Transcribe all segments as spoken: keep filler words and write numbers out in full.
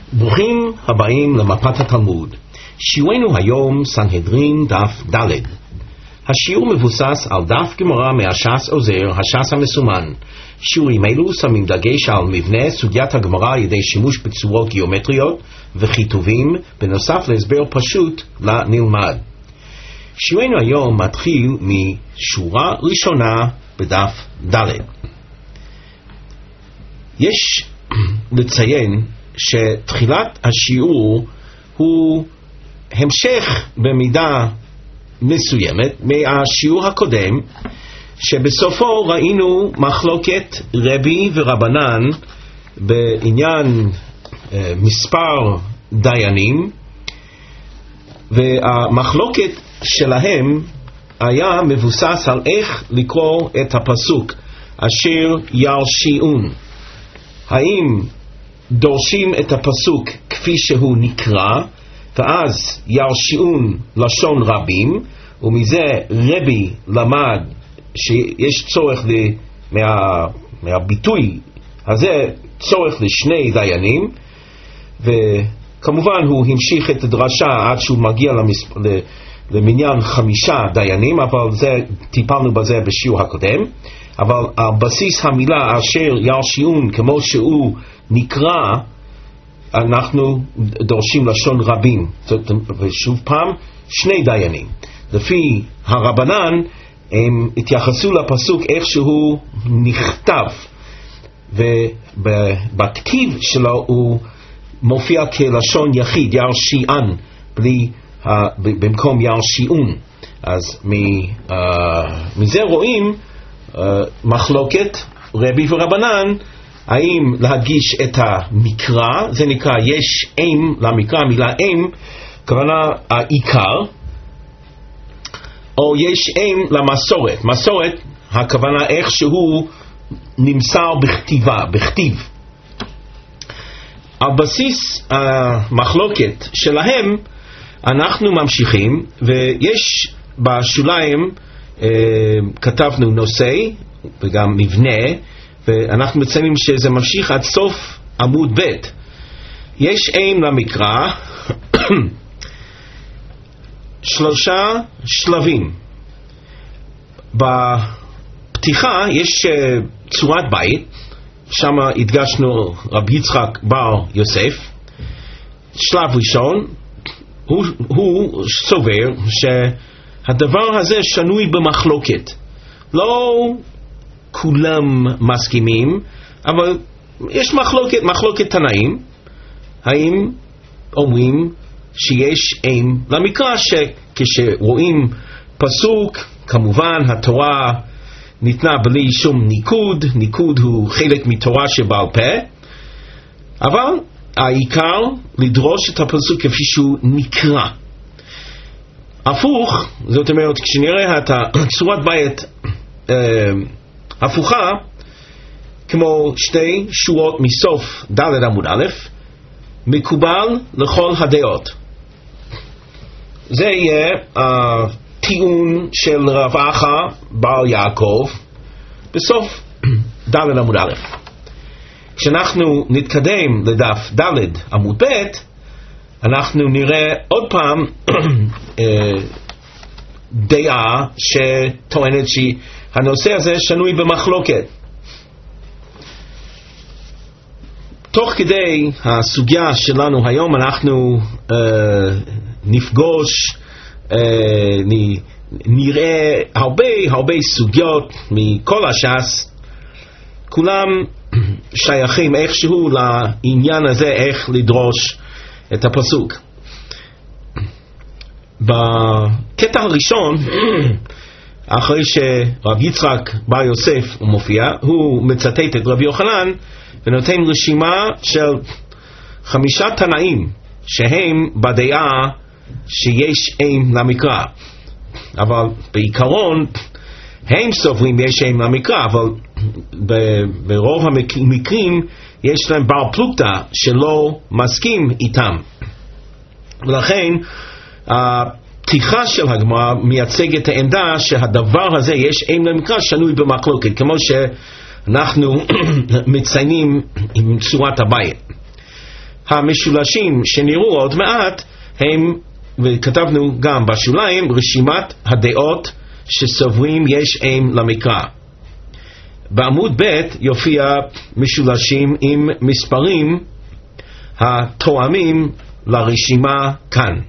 ברוכים הבאים למפת התלמוד. שיעורנו היום סנהדרין דף ד'. השיעור מבוסס על דף גמרא מהש"ס עוזר, הש"ס המסומן. שיעורים אלו שמים דגש על מבנה סוגיית הגמרא על ידי שימוש בצורות גיאומטריות וכיתובים, בנוסף להסבר פשוט לנלמד. שיעורנו היום מתחיל משורה ראשונה בדף ד'. יש לציין שתחילת השיעור הוא המשך במידה מסוימת מהשיעור הקודם, שבסופו ראינו מחלוקת רבי ורבנן בעניין אה, מספר דיינים, והמחלוקת שלהם היה מבוסס על איך לקרוא את הפסוק אשר ירשיעון. האם דורשים את הפסוק כפי שהוא נקרא, ואז ירשיעון לשון רבים, ומזה רבי למד שיש צורך ל... מה... מהביטוי הזה צורך לשני דיינים, וכמובן הוא המשיך את הדרשה עד שהוא מגיע למספ... למניין חמישה דיינים, אבל זה, טיפלנו בזה בשיעור הקודם. אבל על בסיס המילה אשר ירשיעון כמו שהוא נקרא, אנחנו דורשים לשון רבים, ושוב פעם שני דיינים. לפי הרבנן הם התייחסו לפסוק איך שהוא נכתב, ובכתיב שלו הוא מופיע כלשון יחיד, ירשיען, בלי, uh, במקום ירשיעון. אז מ, uh, מזה רואים uh, מחלוקת רבי ורבנן, האם להגיש את המקרא, זה נקרא יש אם למקרא, המילה אם, כוונה העיקר, או יש אם למסורת, מסורת, הכוונה איך שהוא נמסר בכתיבה, בכתיב. על בסיס המחלוקת שלהם אנחנו ממשיכים, ויש בשוליים אה, כתבנו נושא וגם מבנה, ואנחנו מציינים שזה ממשיך עד סוף עמוד ב'. יש אם למקרא שלושה שלבים. בפתיחה יש צורת בית, שם הדגשנו רבי יצחק בר יוסף. שלב ראשון, הוא, הוא סובר שהדבר הזה שנוי במחלוקת. לא כולם מסכימים, אבל יש מחלוקת, מחלוקת תנאים, האם אומרים שיש אם למקרא, שכשרואים פסוק, כמובן התורה ניתנה בלי שום ניקוד, ניקוד הוא חלק מתורה שבעל פה, אבל העיקר לדרוש את הפסוק כפי שהוא נקרא. הפוך, זאת אומרת, כשנראה את צורת בית אה, הפוכה, כמו שתי שורות מסוף ד' עמוד א', מקובל לכל הדעות. זה יהיה הטיעון uh, של רב אחא בר יעקב בסוף ד' עמוד א'. כשאנחנו נתקדם לדף ד' עמוד ב', אנחנו נראה עוד פעם דעה שטוענת שהנושא הזה שנוי במחלוקת. תוך כדי הסוגיה שלנו היום אנחנו uh, נפגוש, uh, נ, נראה הרבה הרבה סוגיות מכל הש"ס, כולם שייכים איכשהו לעניין הזה איך לדרוש את הפסוק. בקטע הראשון, אחרי שרב יצחק בר יוסף הוא מופיע, הוא מצטט את רבי יוחנן ונותן רשימה של חמישה תנאים שהם בדעה שיש אם למקרא. אבל בעיקרון הם סוברים יש אם למקרא, אבל ברוב המקרים יש להם בר פלוגתא שלא מסכים איתם. ולכן הפתיחה של הגמרא מייצגת את העמדה שהדבר הזה יש אם למקרא שנוי במחלוקת, כמו ש אנחנו מציינים עם צורת הבית. המשולשים שנראו עוד מעט הם, וכתבנו גם בשוליים, רשימת הדעות שסוברים יש עם למקרא. בעמוד ב' יופיע משולשים עם מספרים התואמים לרשימה כאן.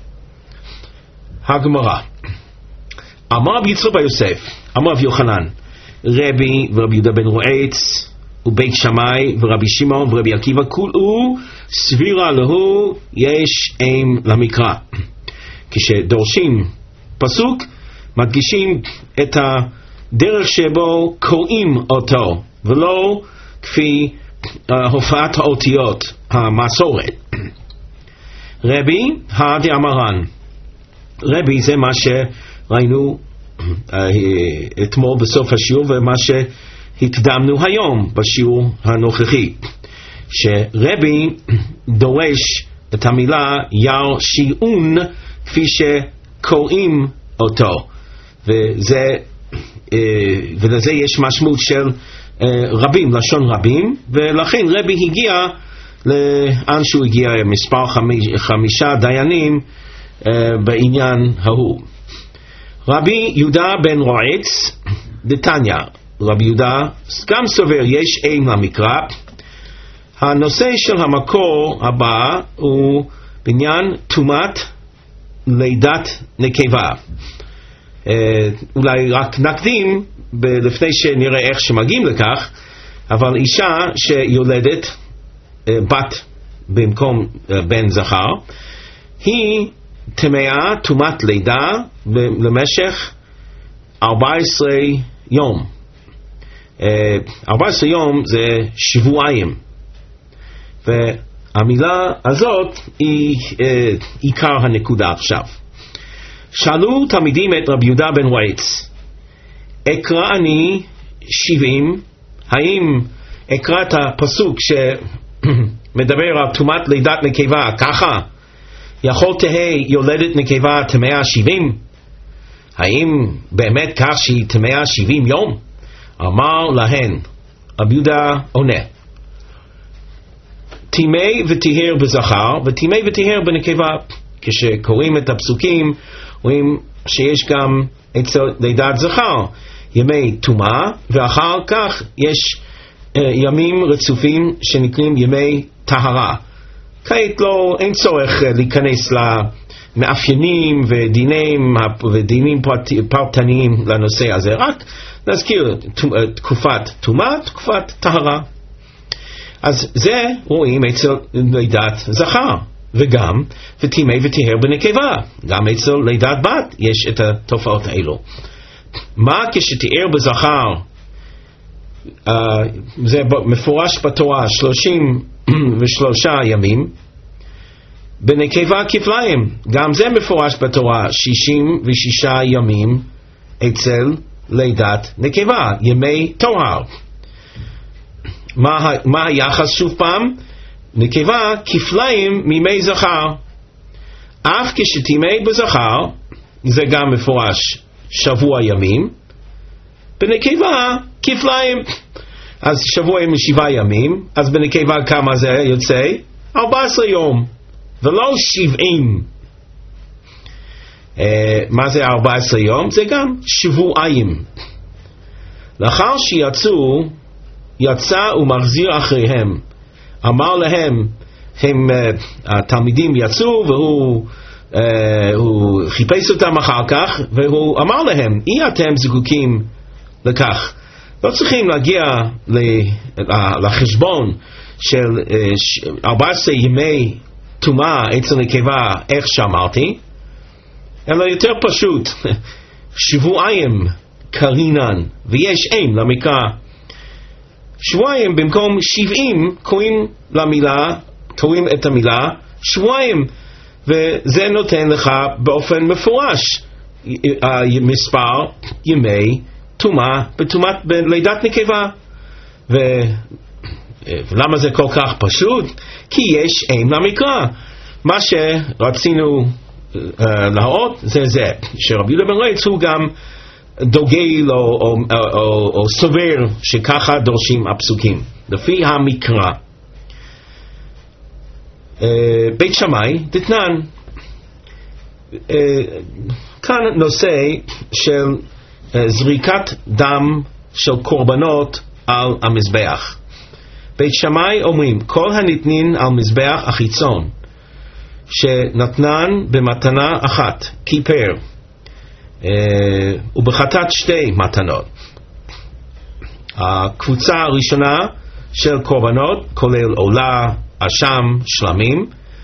הגמרא. אמר רבי יצחק בר יוסף, אמר רבי יוחנן, רבי ורבי יהודה בן רועץ ובית שמאי ורבי שמעון ורבי עקיבא כולו סבירה להו יש עם למקרא. כשדורשים פסוק מדגישים את הדרך שבו קוראים אותו ולא כפי uh, הופעת האותיות המסורת. רבי הדי אמרן, רבי זה מה שראינו uh, אתמול בסוף השיעור ומה שהקדמנו היום בשיעור הנוכחי, שרבי דורש את המילה יר שיעון כפי שקוראים אותו, וזה, ולזה יש משמעות של רבים, לשון רבים, ולכן רבי הגיע לאן שהוא הגיע, מספר חמיש, חמישה דיינים בעניין ההוא. רבי יהודה בן רועץ דתניא, רבי יהודה גם סובר יש עם למקרא. הנושא של המקור הבא הוא בעניין טומאת לידת נקבה. אולי רק נקדים לפני שנראה איך שמגיעים לכך, אבל אישה שיולדת בת במקום בן זכר היא טמאה טומאת לידה למשך ארבע עשרה יום. ארבע עשרה יום זה שבועיים, והמילה הזאת היא עיקר הנקודה עכשיו. שאלו תלמידים את רבי יהודה בן רועץ, אקרא אני שבעים, האם אקרא את הפסוק שמדבר על טומאת לידת נקבה ככה, יכול תהי יולדת נקבה טמאה שבעים? האם באמת כך שהיא טמאה שבעים יום? אמר להן, רבי יהודה עונה, טימא וטיהר בזכר וטימא וטיהר בנקבה. כשקוראים את הפסוקים רואים שיש גם אצל לידת זכר ימי טומאה, ואחר כך יש uh, ימים רצופים שנקראים ימי טהרה. כעת לא, אין צורך uh, להיכנס למאפיינים ודינים ודינים פרט, פרטניים לנושא הזה, רק נזכיר תקופת טומאה, תקופת טהרה. אז זה רואים אצל לידת זכר, וגם וטימא וטיהר בנקבה, גם אצל לידת בת יש את התופעות האלו. מה כשתיאר בזכר, uh, זה מפורש בתורה שלושים ושלושה ימים, בנקבה כפליים, גם זה מפורש בתורה שישים ושישה ימים אצל לידת נקבה, ימי טוהר. מה, מה היחס שוב פעם? נקבה כפליים מימי זכר. אף כשטימא בזכר, זה גם מפורש שבוע ימים, בנקבה כפליים. אז שבוע עם שבעה ימים, אז בנקבה כמה זה יוצא? ארבע עשרה יום, ולא שבעים. אה, מה זה ארבע עשרה יום? זה גם שבועיים. לאחר שיצאו, יצא ומחזיר אחריהם. אמר להם, הם, uh, התלמידים יצאו והוא uh, הוא חיפש אותם אחר כך, והוא אמר להם, אי אתם זקוקים לכך, לא צריכים להגיע לחשבון של uh, ארבע עשרה ימי טומאה אצל נקבה איך שאמרתי, אלא יותר פשוט, שבועיים קרינן, ויש עם למקרא. שבועיים במקום שבעים קוראים למילה, קוראים את המילה שבועיים, וזה נותן לך באופן מפורש מספר ימי טומאה בטומאת לידת נקבה. ו... ולמה זה כל כך פשוט? כי יש עם למקרא. מה שרצינו uh, להראות זה זה שרבי יהודה בן רועץ הוא גם דוגל או, או, או, או, או סובר שככה דורשים הפסוקים לפי המקרא. בית שמאי דתנן, כאן נושא של זריקת דם של קורבנות על המזבח. בית שמאי אומרים כל הניתנין על מזבח החיצון שנתנן במתנה אחת כיפר ובחטאת שתי מתנות. הקבוצה הראשונה של קורבנות כולל עולה, אשם, שלמים.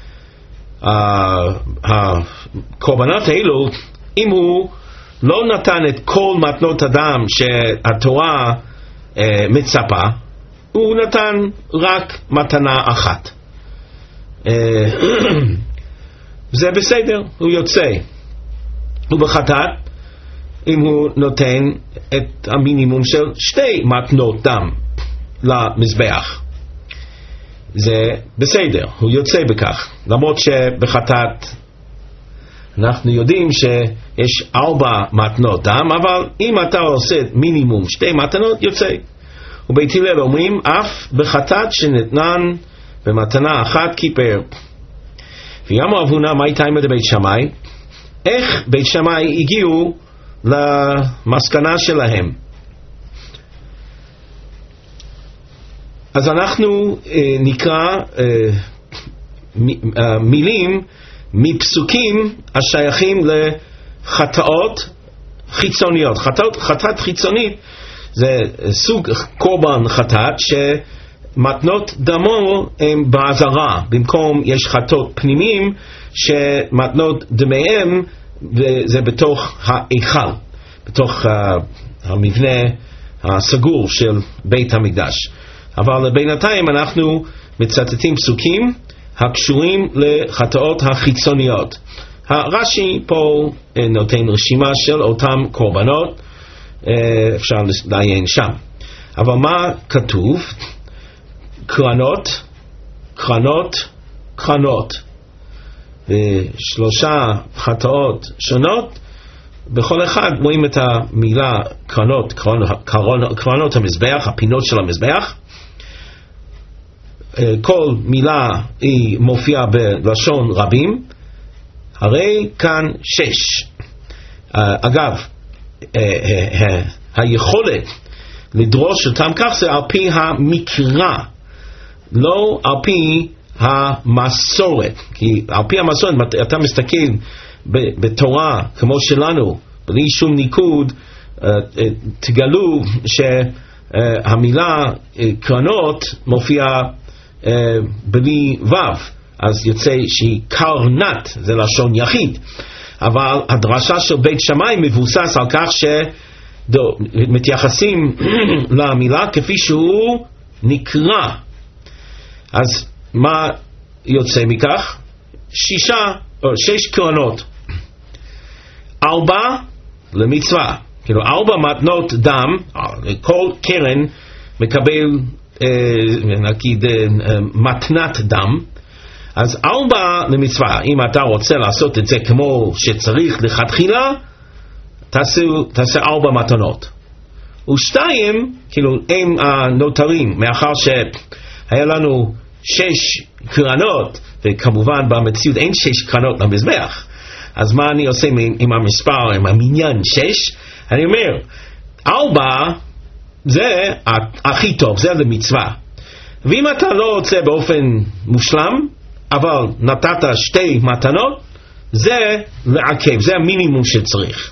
הקורבנות האלו, אם הוא לא נתן את כל מתנות הדם שהתורה אה, מצפה, הוא נתן רק מתנה אחת. אה, זה בסדר, הוא יוצא. ובחטאת, אם הוא נותן את המינימום של שתי מתנות דם למזבח, זה בסדר, הוא יוצא בכך. למרות שבחטאת אנחנו יודעים שיש ארבע מתנות דם, אבל אם אתה עושה מינימום שתי מתנות, יוצא. ובית הלל אומרים אף בחטאת שנתנן במתנה אחת כיפר. ויאמר רב הונא מה הייתה בית שמאי? איך בית שמאי הגיעו למסקנה שלהם? אז אנחנו אה, נקרא אה, מ, אה, מילים מפסוקים השייכים לחטאות חיצוניות. חטאת, חטאת חיצונית זה סוג קורבן חטאת שמתנות דמו הם בעזרה, במקום יש חטאות פנימיים שמתנות דמיהם זה בתוך ההיכל, בתוך uh, המבנה הסגור של בית המקדש. אבל בינתיים אנחנו מצטטים פסוקים הקשורים לחטאות החיצוניות. הרש"י פה נותן רשימה של אותם קורבנות, אפשר לעיין שם. אבל מה כתוב? קרנות, קרנות, קרנות. ושלושה חטאות שונות, בכל אחד רואים את המילה קרנות, קרנות, קרנות, קרנות המזבח, הפינות של המזבח. כל מילה היא מופיעה בלשון רבים, הרי כאן שש. אגב, היכולת לדרוש אותם כך זה על פי המקרא, לא על פי המסורת. כי על פי המסורת, אתה מסתכל בתורה כמו שלנו, בלי שום ניקוד, תגלו שהמילה קרנות מופיעה בלי וו, אז יוצא שהיא קרנת, זה לשון יחיד. אבל הדרשה של בית שמאי מבוסס על כך שמתייחסים למילה כפי שהוא נקרא. אז מה יוצא מכך? שישה או שש קרנות, ארבע למצווה, כאילו ארבע מתנות דם, כל קרן מקבל נגיד מתנת דם, אז ארבע למצווה. אם אתה רוצה לעשות את זה כמו שצריך לכתחילה, תעשה, תעשה ארבע מתנות. ושתיים, כאילו הם הנותרים, מאחר שהיה לנו שש קרנות, וכמובן במציאות אין שש קרנות למזבח, אז מה אני עושה עם, עם המספר, עם המניין שש? אני אומר, ארבע זה הכי טוב, זה למצווה. ואם אתה לא רוצה באופן מושלם, אבל נתת שתי מתנות, זה לעכב, זה המינימום שצריך.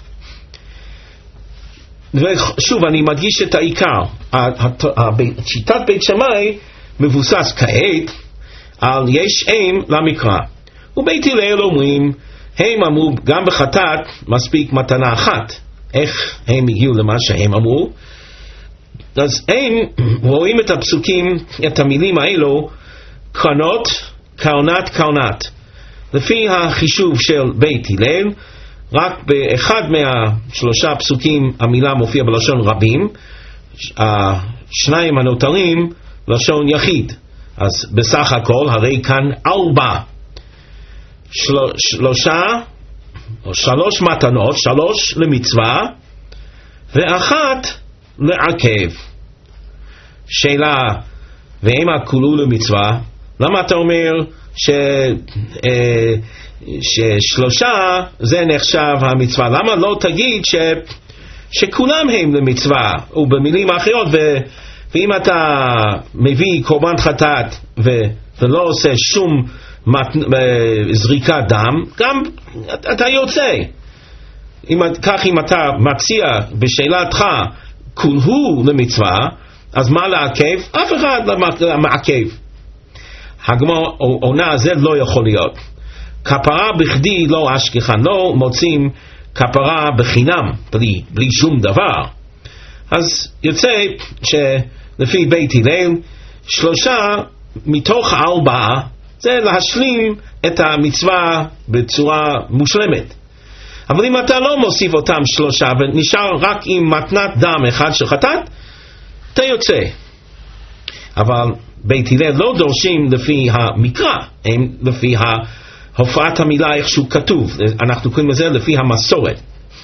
ושוב, אני מדגיש את העיקר. שיטת בית שמאי מבוסס כעת על יש אם למקרא. ובית הלל אומרים, הם אמרו גם בחטאת מספיק מתנה אחת. איך הם הגיעו למה שהם אמרו? אז הם רואים את הפסוקים, את המילים האלו, קרנות, קרנת, קרנת. לפי החישוב של בית הלל, רק באחד מהשלושה פסוקים המילה מופיעה בלשון רבים, השניים הנותרים לשון יחיד. אז בסך הכל הרי כאן ארבע, של, שלושה או שלוש מתנות, שלוש למצווה ואחת לעכב. שאלה, ואם הכולו למצווה, למה אתה אומר ש, אה, ששלושה זה נחשב המצווה? למה לא תגיד ש, שכולם הם למצווה, ובמילים אחרות, ו, ואם אתה מביא קורבן חטאת ו, ולא עושה שום מת, זריקת דם, גם אתה יוצא. אם, כך אם אתה מציע בשאלתך כולהו למצווה, אז מה לעכב? אף אחד לא מעכב. הגמרא עונה, זה לא יכול להיות. כפרה בכדי לא אשכחן, לא מוצאים כפרה בחינם, בלי, בלי שום דבר. אז יוצא שלפי בית הלל, שלושה מתוך ארבעה זה להשלים את המצווה בצורה מושלמת. אבל אם אתה לא מוסיף אותם שלושה ונשאר רק עם מתנת דם אחד של חטאת, אתה יוצא. אבל בית הלל לא דורשים לפי המקרא, הם לפי הופעת המילה איכשהו כתוב. אנחנו קוראים לזה לפי המסורת.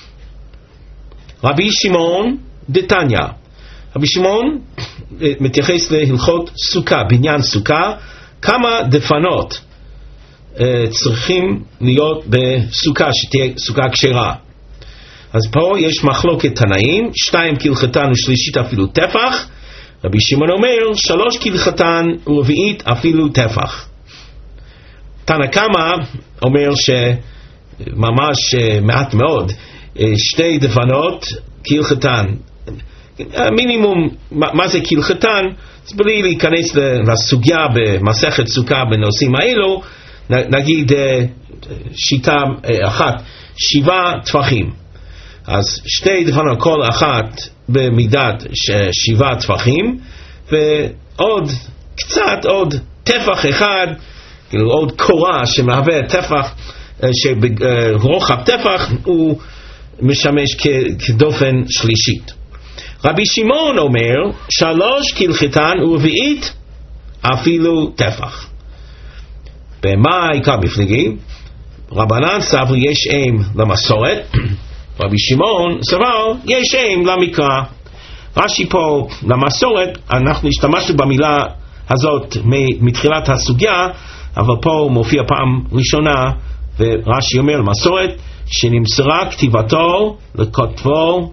רבי שמעון דתניא, רבי שמעון מתייחס להלכות סוכה, בניין סוכה, כמה דפנות צריכים להיות בסוכה שתהיה סוכה כשרה. אז פה יש מחלוקת תנאים, שתיים כהלכתן ושלישית אפילו טפח. רבי שמעון אומר שלוש כהלכתן ורביעית אפילו טפח. תנא קמא אומר שממש מעט מאוד, שתי דפנות כהלכתן. מינימום, מה זה כהלכתן? אז בלי להיכנס לסוגיה במסכת סוכה בנושאים האלו, נגיד שיטה אחת, שבעה טפחים. אז שתי דפנות, כל אחת במידת שבעה טפחים, ועוד קצת, עוד טפח אחד, עוד קורה שמהווה טפח, שרוחב טפח הוא משמש כדופן שלישית. רבי שמעון אומר שלוש כהלכתן ורביעית אפילו טפח. במה העיקר בפליגים? רבנן סברו יש אim למסורת, רבי שמעון סבר יש אim למקרא. רש"י פה למסורת, אנחנו השתמשנו במילה הזאת מתחילת הסוגיה, אבל פה הוא מופיע פעם ראשונה, ורש"י אומר למסורת שנמסרה כתיבתו לכותבו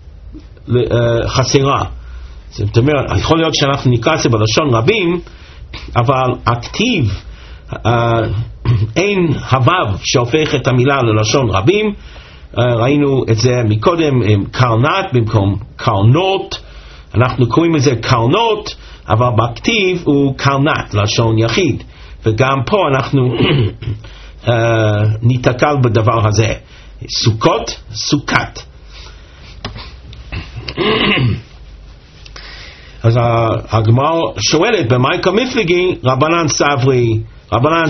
חסרה. זאת אומרת, יכול להיות שאנחנו נקרא את זה בלשון רבים, אבל הכתיב, אין הוו שהופך את המילה ללשון רבים. ראינו את זה מקודם עם קרנת במקום קרנות, אנחנו קוראים את זה קרנות, אבל בכתיב הוא קרנת, לשון יחיד, וגם פה אנחנו ניתקל בדבר הזה. סוכות, סוכת. אז הגמרא שואלת במייקה מפלגי, רבנן סברי, רבנן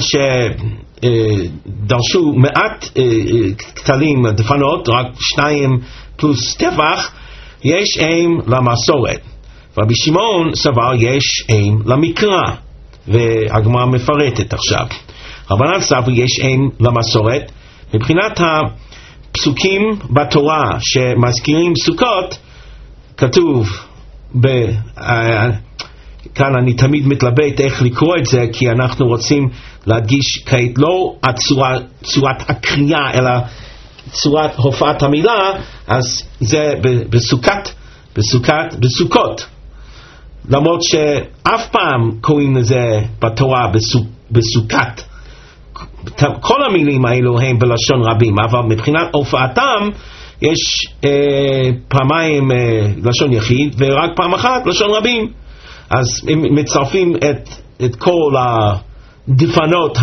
שדרשו מעט כתלים דפנות, רק שתיים פלוס טפח, יש אim למסורת. רבי שמעון סבר יש אim למקרא, והגמרא מפרטת עכשיו. רבנן סברי יש אim למסורת. מבחינת הפסוקים בתורה שמזכירים סוכות, כתוב ב, כאן אני תמיד מתלבט איך לקרוא את זה, כי אנחנו רוצים להדגיש כעת לא הצורה, צורת הקריאה, אלא צורת הופעת המילה. אז זה בסוכת, בסוכת, בסוכות, למרות שאף פעם קוראים לזה בתורה בסוכ, בסוכת. כל המילים האלו הם בלשון רבים, אבל מבחינת הופעתם יש אה, פעמיים אה, לשון יחיד ורק פעם אחת לשון רבים. אז הם מצרפים את, את כל הדפנות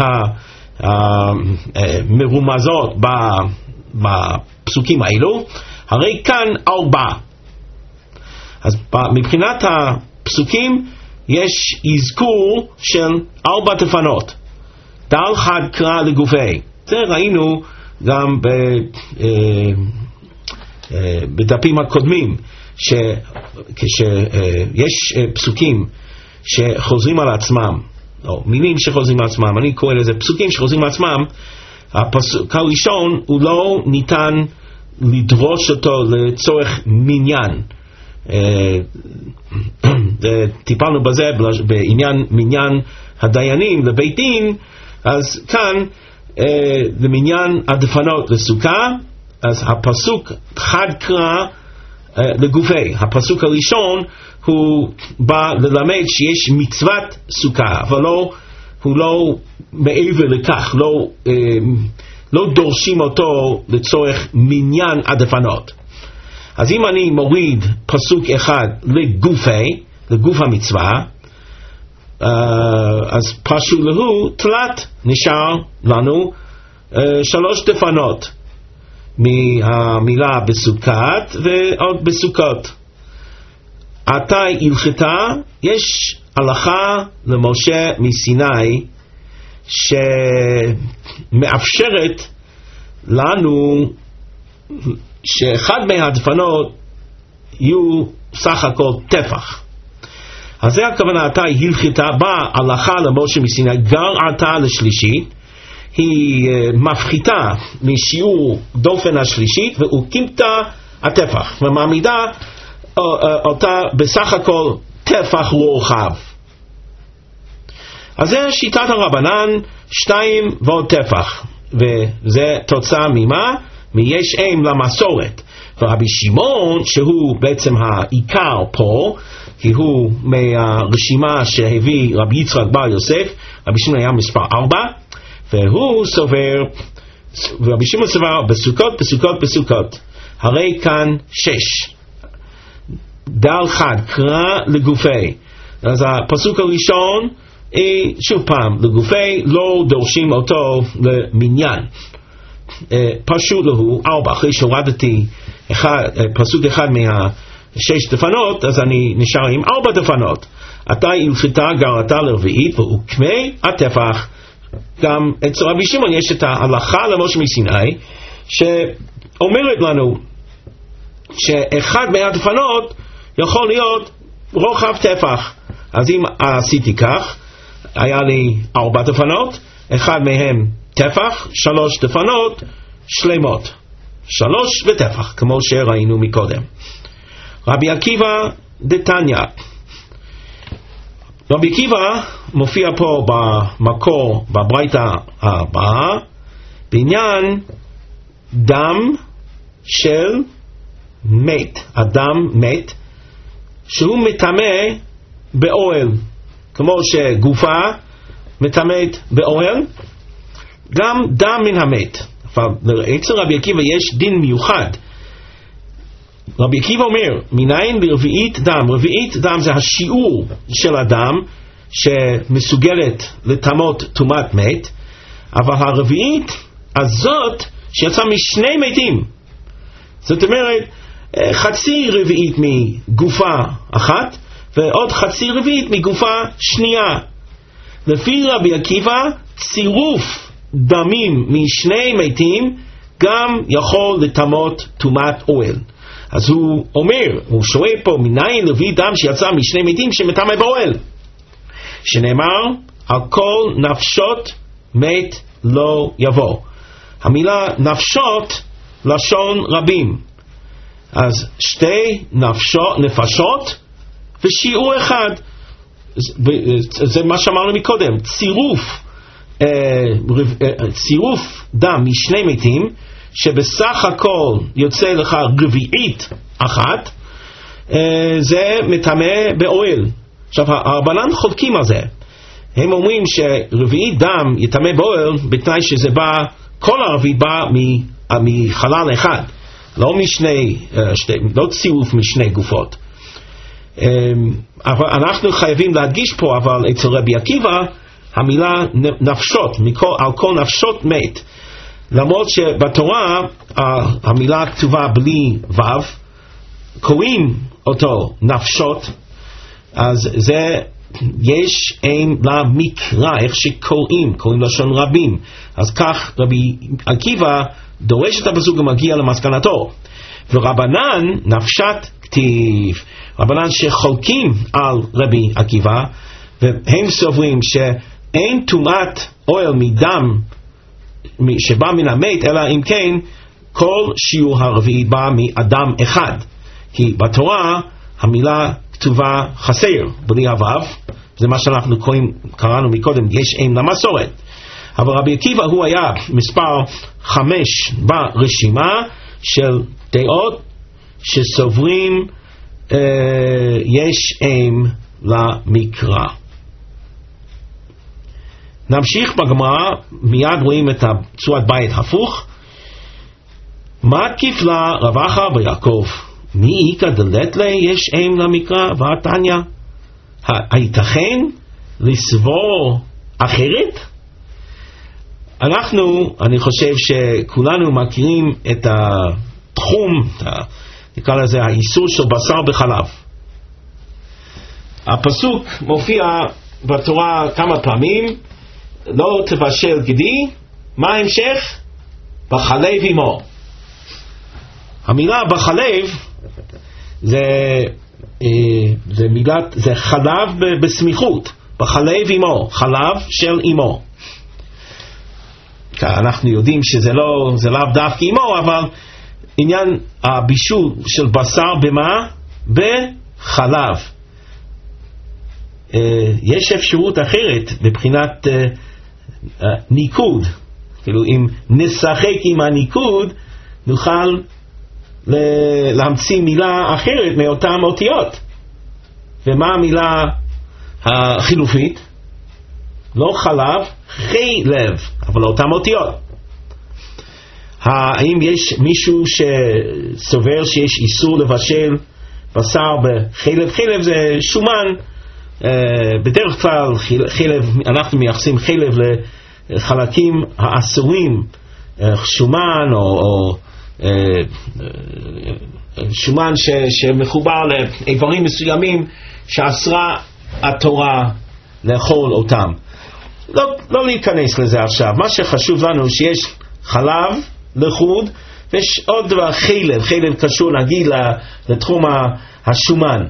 המרומזות בפסוקים האלו, הרי כאן ארבע. אז מבחינת הפסוקים יש אזכור של ארבע דפנות, דל חד קרא לגופי. זה ראינו גם ב, אה, אה, בדפים הקודמים, שכשיש פסוקים שחוזרים על עצמם, או מילים שחוזרים על עצמם, אני קורא לזה פסוקים שחוזרים על עצמם, הפסוק הראשון הוא לא ניתן לדרוש אותו לצורך מניין. טיפלנו בזה בעניין מניין הדיינים לבית דין, אז כאן אה, למניין הדפנות לסוכה, אז הפסוק חד קרא אה, לגופי. הפסוק הראשון הוא בא ללמד שיש מצוות סוכה, אבל לא, הוא לא מעבר לכך, לא, אה, לא דורשים אותו לצורך מניין הדפנות. אז אם אני מוריד פסוק אחד לגופי, לגוף המצווה, אז פשוט לו תלת, נשאר לנו שלוש דפנות מהמילה בסוכת ועוד בסוכות. עתה הלכתה, יש הלכה למשה מסיני שמאפשרת לנו שאחד מהדפנות יהיו סך הכל טפח. אז זה הכוונה, עתה הלכתה, באה הלכה למשה מסיני, גרעתה לשלישית, היא מפחיתה משיעור דופן השלישית והוקימתה הטפח, ומעמידה אותה בסך הכל טפח רוחב. אז זה שיטת הרבנן, שתיים ועוד טפח, וזה תוצאה ממה? מיש עם למסורת. ורבי שמעון, שהוא בעצם העיקר פה, כי הוא מהרשימה שהביא רבי יצחק בר יוסף, רבי שמעון היה מספר ארבע, והוא סובר, ורבי שמעון סובר בסוכות, בסוכות, בסוכות, הרי כאן שש. דל חד, קרא לגופי. אז הפסוק הראשון, שוב פעם, לגופי, לא דורשים אותו למניין. פשוט לו, ארבע, אחרי שהורדתי אחד, פסוק אחד מהשש דפנות, אז אני נשאר עם ארבע דפנות. עתה הלכתה גרעתה לרביעית, והוקמי הטפח. גם אצל רבי שמעון יש את ההלכה למשה מסיני, שאומרת לנו שאחד מהדפנות יכול להיות רוחב טפח. אז אם עשיתי כך, היה לי ארבע דפנות, אחד מהם טפח, שלוש דפנות שלמות, שלוש וטפח, כמו שראינו מקודם. רבי עקיבא דתניא, רבי עקיבא מופיע פה במקור בברייתא הבאה בעניין דם של מת, אדם מת שהוא מטמא באוהל, כמו שגופה מטמאת באוהל, גם דם מן המת. אצל רבי עקיבא יש דין מיוחד. רבי עקיבא אומר, מניין לרביעית דם? רביעית דם זה השיעור של הדם שמסוגלת לטמאות טומאת מת, אבל הרביעית הזאת שיצא משני מתים, זאת אומרת חצי רביעית מגופה אחת ועוד חצי רביעית מגופה שנייה. לפי רבי עקיבא צירוף דמים משני מתים גם יכול לטמאות טומאת אוהל. אז הוא אומר, הוא שואל פה, מניין לביא דם שיצא משני מתים שמטמא באוהל? שנאמר, על כל נפשות מת לא יבוא. המילה נפשות לשון רבים, אז שתי נפשות, נפשות ושיעור אחד. זה מה שאמרנו מקודם, צירוף צירוף דם משני מתים שבסך הכל יוצא לך רביעית אחת, זה מטמא באוהל. עכשיו הרבנן חולקים על זה, הם אומרים שרביעית דם יטמא באוהל בתנאי שזה בא, כל הרביעית בא מחלל אחד, לא משני, לא צירוף משני גופות. אבל אנחנו חייבים להדגיש פה, אבל אצל רבי עקיבא המילה נפשות, מכל, על כל נפשות מת, למרות שבתורה המילה כתובה בלי וו, קוראים אותו נפשות, אז זה יש אין למקרא, איך שקוראים, קוראים לשון רבים. אז כך רבי עקיבא דורש את הפסוק ומגיע למסקנתו. ורבנן נפשת כתיב, רבנן שחולקים על רבי עקיבא, והם סוברים שאין טומאת אוהל מדם שבא מן המת, אלא אם כן כל שיעור הרביעי בא מאדם אחד, כי בתורה המילה כתובה חסר בלי הוו, זה מה שאנחנו קוראים, קראנו מקודם, יש אם למסורת. אבל רבי עקיבא הוא היה מספר חמש ברשימה של דעות שסוברים אה, יש אם למקרא. נמשיך בגמרא, מיד רואים את צורת בית הפוך. מתקיף לה רב אחא ויעקב, מי איכא דלתלי יש אם למקרא והתניא? הייתכן לסבור אחרת? אנחנו, אני חושב שכולנו מכירים את התחום, נקרא לזה האיסור של בשר בחלב. הפסוק מופיע בתורה כמה פעמים, לא תבשל גדי, מה ההמשך? בחלב עמו. המילה בחלב זה, זה מילת, זה חלב בסמיכות, בחלב עמו, חלב של עמו. אנחנו יודעים שזה לא, זה לאו דווקא עמו, אבל עניין הבישול של בשר במה? בחלב. יש אפשרות אחרת מבחינת ניקוד, כאילו אם נשחק עם הניקוד נוכל להמציא מילה אחרת מאותן אותיות. ומה המילה החילופית? לא חלב, חלב, אבל אותן אותיות. האם יש מישהו שסובר שיש איסור לבשל בשר בחלב? חלב זה שומן. בדרך כלל חלב, אנחנו מייחסים חלב לחלקים האסורים, שומן או, או שומן ש, שמחובר לאיברים מסוימים שאסרה התורה לאכול אותם. לא, לא להיכנס לזה עכשיו. מה שחשוב לנו שיש חלב לחוד ויש עוד דבר חלב. חלב קשור נגיד לתחום השומן.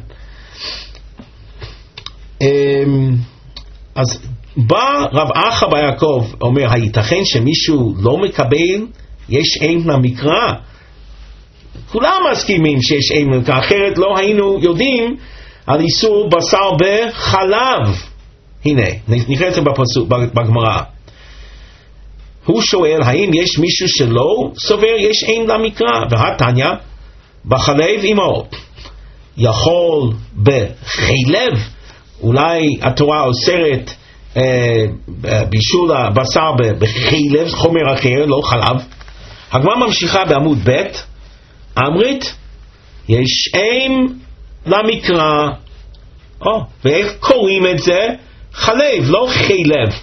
אז בא רב אחא ביעקב אומר, הייתכן שמישהו לא מקבל יש אם למקרא? כולם מסכימים שיש אם למקרא, אחרת לא היינו יודעים על איסור בשר בחלב. הנה, נקרא את זה בפסוק בגמרא. הוא שואל, האם יש מישהו שלא סובר יש אם למקרא? והתניא בחלב עמו. יכול בחלב? אולי התורה אוסרת אה, בישול הבשר בחלב, חומר אחר, לא חלב. הגמרא ממשיכה בעמוד ב', אמרית, יש אם למקרא. או, ואיך קוראים את זה? חלב, לא חלב.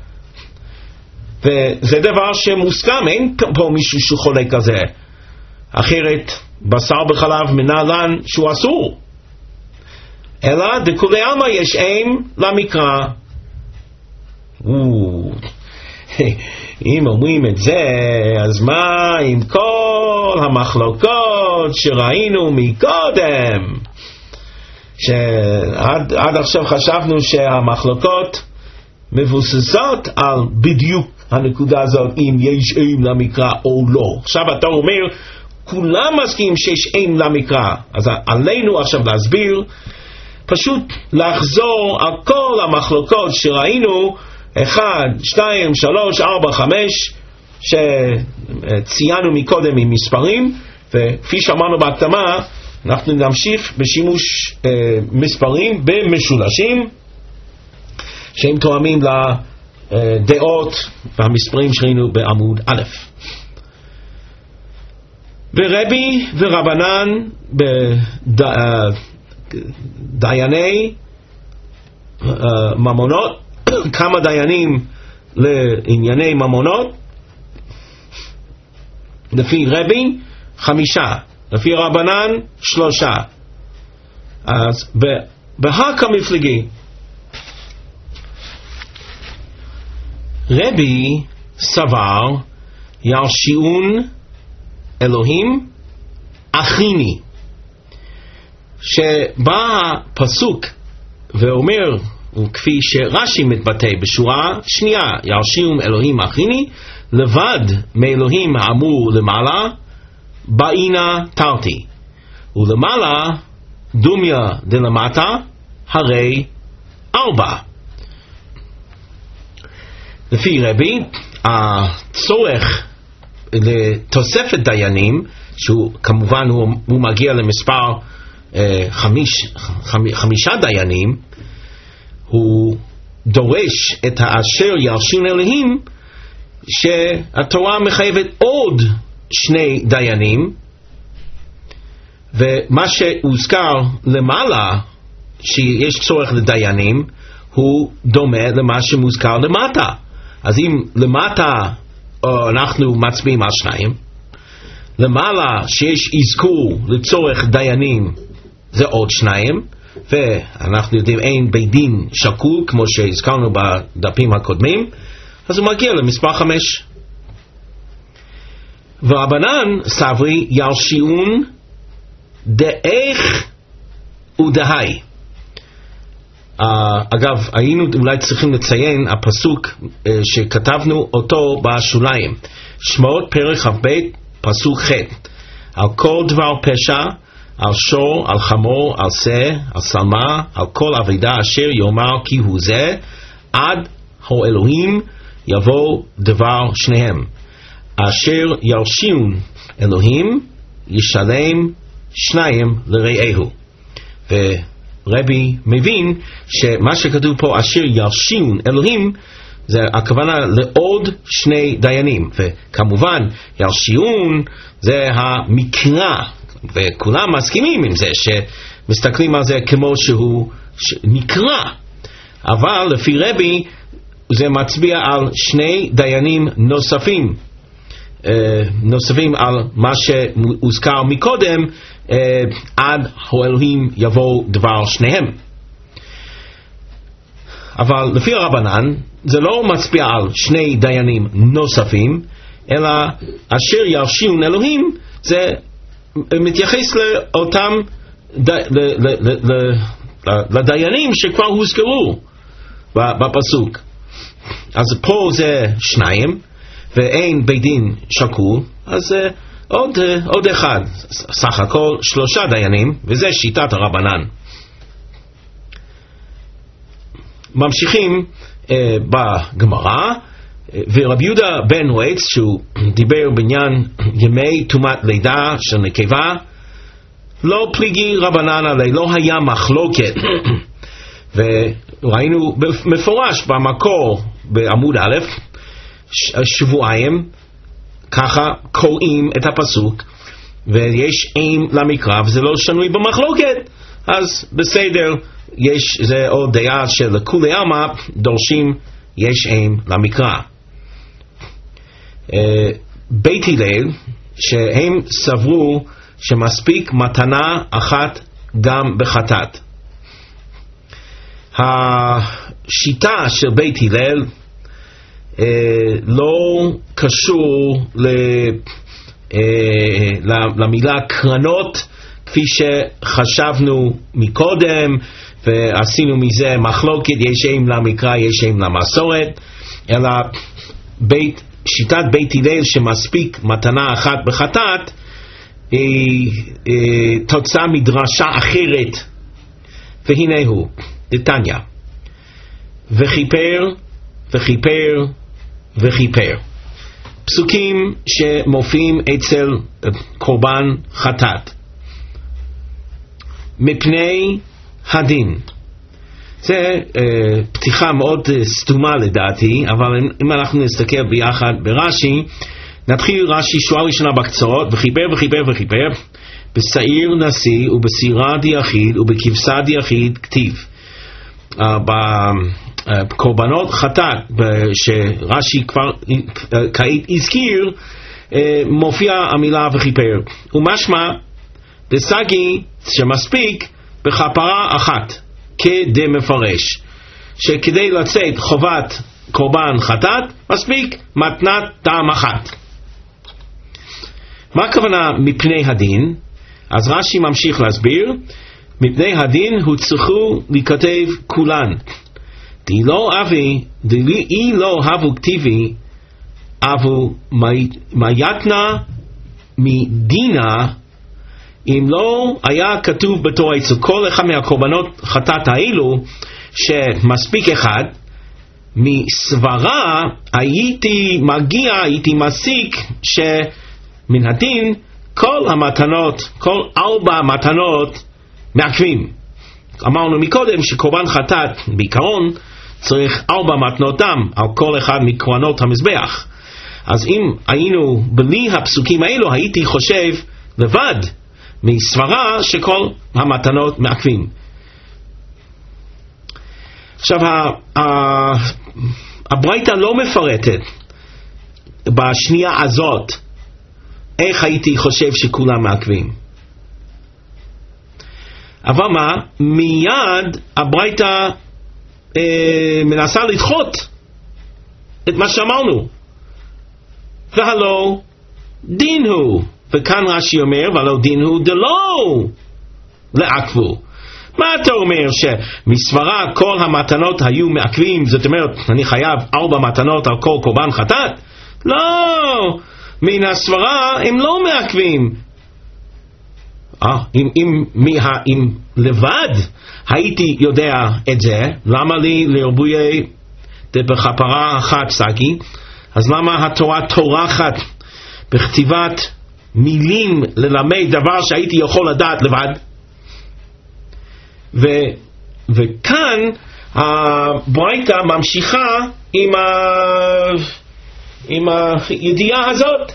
וזה דבר שמוסכם, אין פה מישהו שחולק על זה. אחרת, בשר בחלב מנהלן שהוא אסור. אלא דכולי עלמא יש אם למקרא. אם אומרים את זה, אז מה עם כל המחלוקות שראינו מקודם? שעד עד עכשיו חשבנו שהמחלוקות מבוססות על בדיוק הנקודה הזאת, אם יש אם למקרא או לא. עכשיו אתה אומר, כולם מסכימים שיש אם למקרא, אז עלינו עכשיו להסביר, פשוט לחזור על כל המחלוקות שראינו, אחד, שתיים, שלוש, ארבע, חמש, שציינו מקודם עם מספרים, וכפי שאמרנו בהקדמה, אנחנו נמשיך בשימוש אה, מספרים במשולשים, שהם תואמים לדעות והמספרים שראינו בעמוד א'. ורבי ורבנן בדייני uh, ממונות, כמה דיינים לענייני ממונות, לפי רבי חמישה, לפי רבנן שלושה. אז בהקה מפלגי, רבי סבר ירשיעון אלוהים אכיני, שבא הפסוק ואומר, וכפי שרש"י מתבטא בשורה שנייה, ירשיעון אלוהים אכיני, לבד מאלוהים האמור למעלה באינה תרתי, ולמעלה דומיה דלמטה הרי ארבע. לפי רבי, הצורך לתוספת דיינים, שהוא כמובן הוא, הוא מגיע למספר אה, חמיש, חמ, חמישה דיינים, הוא דורש את האשר ירשון אלוהים, שהתורה מחייבת עוד שני דיינים, ומה שהוזכר למעלה שיש צורך לדיינים הוא דומה למה שמוזכר למטה. אז אם למטה אנחנו מצביעים על שניים, למעלה שיש אזכור לצורך דיינים זה עוד שניים, ואנחנו יודעים אין בית דין שקול כמו שהזכרנו בדפים הקודמים, אז הוא מגיע למספר חמש. ורבנן סברי ירשיעון דאיך ודהי. Uh, אגב, היינו אולי צריכים לציין הפסוק uh, שכתבנו אותו בשוליים, שמות פרק כ"ב פסוק ח', על כל דבר פשע, על שור, על חמור, על שא, על שלמה, על כל אבדה אשר יאמר כי הוא זה, עד האלוהים יבוא דבר שניהם. אשר ירשיעון אלוהים ישלם שניים לרעהו. ורבי מבין שמה שכתוב פה אשר ירשיעון אלוהים זה הכוונה לעוד שני דיינים, וכמובן ירשיעון זה המקרא, וכולם מסכימים עם זה שמסתכלים על זה כמו שהוא נקרא, אבל לפי רבי זה מצביע על שני דיינים נוספים, נוספים על מה שהוזכר מקודם, עד האלוהים יבוא דבר שניהם. אבל לפי הרבנן זה לא מצביע על שני דיינים נוספים, אלא אשר ירשיעון אלוהים זה מתייחס לאותם ד... ל... ל... ל... ל... לדיינים שכבר הוזכרו בפסוק. אז פה זה שניים ואין בית דין שקול, אז עוד, עוד אחד, סך הכל שלושה דיינים, וזה שיטת הרבנן. ממשיכים אה, בגמרא, ורבי יהודה בן הואץ שהוא דיבר בעניין ימי טומאת לידה של נקבה, לא פליגי רבנן עלי, לא היה מחלוקת. וראינו מפורש במקור בעמוד א', שבועיים ככה קוראים את הפסוק ויש עם למקרא וזה לא שנוי במחלוקת, אז בסדר, יש זה עוד דעה של כולי עלמא דורשים יש עם למקרא. בית הלל שהם סברו שמספיק מתנה אחת גם בחטאת. השיטה של בית הלל Uh, לא קשור ל, uh, למילה קרנות כפי שחשבנו מקודם ועשינו מזה מחלוקת, יש עם למקרא יש עם למסורת, אלא בית, שיטת בית הלל שמספיק מתנה אחת בחטאת היא uh, תוצאה מדרשה אחרת, והנה הוא דתניא וכיפר וכיפר וכיפר, פסוקים שמופיעים אצל קורבן חטאת. מפני הדין, זה uh, פתיחה מאוד uh, סתומה לדעתי, אבל אם אנחנו נסתכל ביחד ברש"י, נתחיל רש"י שורה ראשונה בקצרות, וכיפר וכיפר וכיפר, בשעיר נשיא ובסירה דיחיד ובכבשה דיחיד כתיב. Uh, ב... קורבנות חטאת שרש"י כבר כעת הזכיר, מופיע המילה וכיפר, ומשמע דסגי שמספיק בכפרה אחת כדמפרש, שכדי לצאת חובת קורבן חטאת מספיק מתנת דם אחת. מה הכוונה מפני הדין? אז רש"י ממשיך להסביר, מפני הדין הוצרכו להיכתב כולן, די לא אבי, די לא הבו כתיבי, אבו מייתנה מדינה, אם לא היה כתוב בתורה אצל כל אחד מהקורבנות חטאת האלו, שמספיק אחד, מסברה הייתי מגיע, הייתי מסיק שמן הדין כל המתנות, כל ארבע המתנות מעכבים. אמרנו מקודם שקורבן חטאת בעיקרון צריך ארבע מתנות דם על כל אחד מקורבנות המזבח. אז אם היינו בלי הפסוקים האלו, הייתי חושב לבד מסברה שכל המתנות מעכבים. עכשיו, הברייתא לא מפרטת בשנייה הזאת איך הייתי חושב שכולם מעכבים. אבל מה? מיד הברייתא אה, מנסה לדחות את מה שאמרנו. והלא דין הוא, וכאן רש"י אומר, והלא דין הוא דלא לעכבו. מה אתה אומר, שמסברה כל המתנות היו מעכבים, זאת אומרת אני חייב ארבע מתנות על כל קורבן חטאת? לא, מן הסברה הם לא מעכבים. אה, אם, אם, מה, אם לבד הייתי יודע את זה, למה לי לרבויי דבכפרה אחת סגי? אז למה התורה טורחת בכתיבת מילים ללמד דבר שהייתי יכול לדעת לבד? ו, וכאן הברייתא ממשיכה עם, ה, עם הידיעה הזאת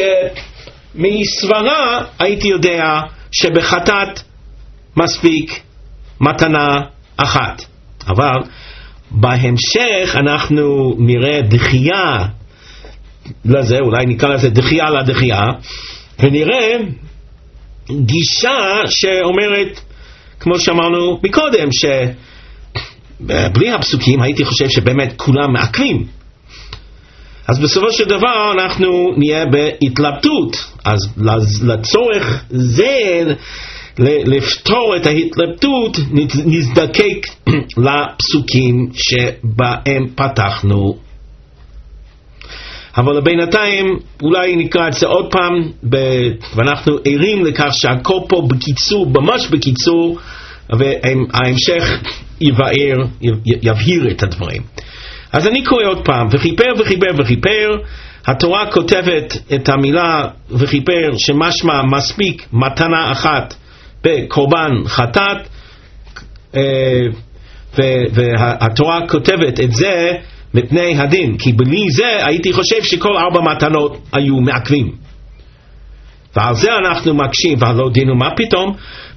שמסברה הייתי יודע שבחטאת מספיק מתנה אחת. אבל בהמשך אנחנו נראה דחייה לזה, אולי נקרא לזה דחייה לדחייה, ונראה גישה שאומרת כמו שאמרנו מקודם, שבלי הפסוקים הייתי חושב שבאמת כולם מעכבים. אז בסופו של דבר אנחנו נהיה בהתלבטות. אז לצורך זה לפתור את ההתלבטות נזדקק לפסוקים שבהם פתחנו. אבל בינתיים אולי נקרא את זה עוד פעם, ואנחנו ערים לכך שהכל פה בקיצור, ממש בקיצור, וההמשך יבהיר, יבהיר את הדברים. אז אני קורא עוד פעם, וחיפר וחיפר וחיפר, התורה כותבת את המילה וחיפר שמשמע מספיק מתנה אחת בקורבן חטאת, והתורה כותבת את זה מפני הדין, כי בלי זה הייתי חושב שכל ארבע מתנות היו מעכבים. ועל זה אנחנו מקשים, והלא דינו מה פתאום?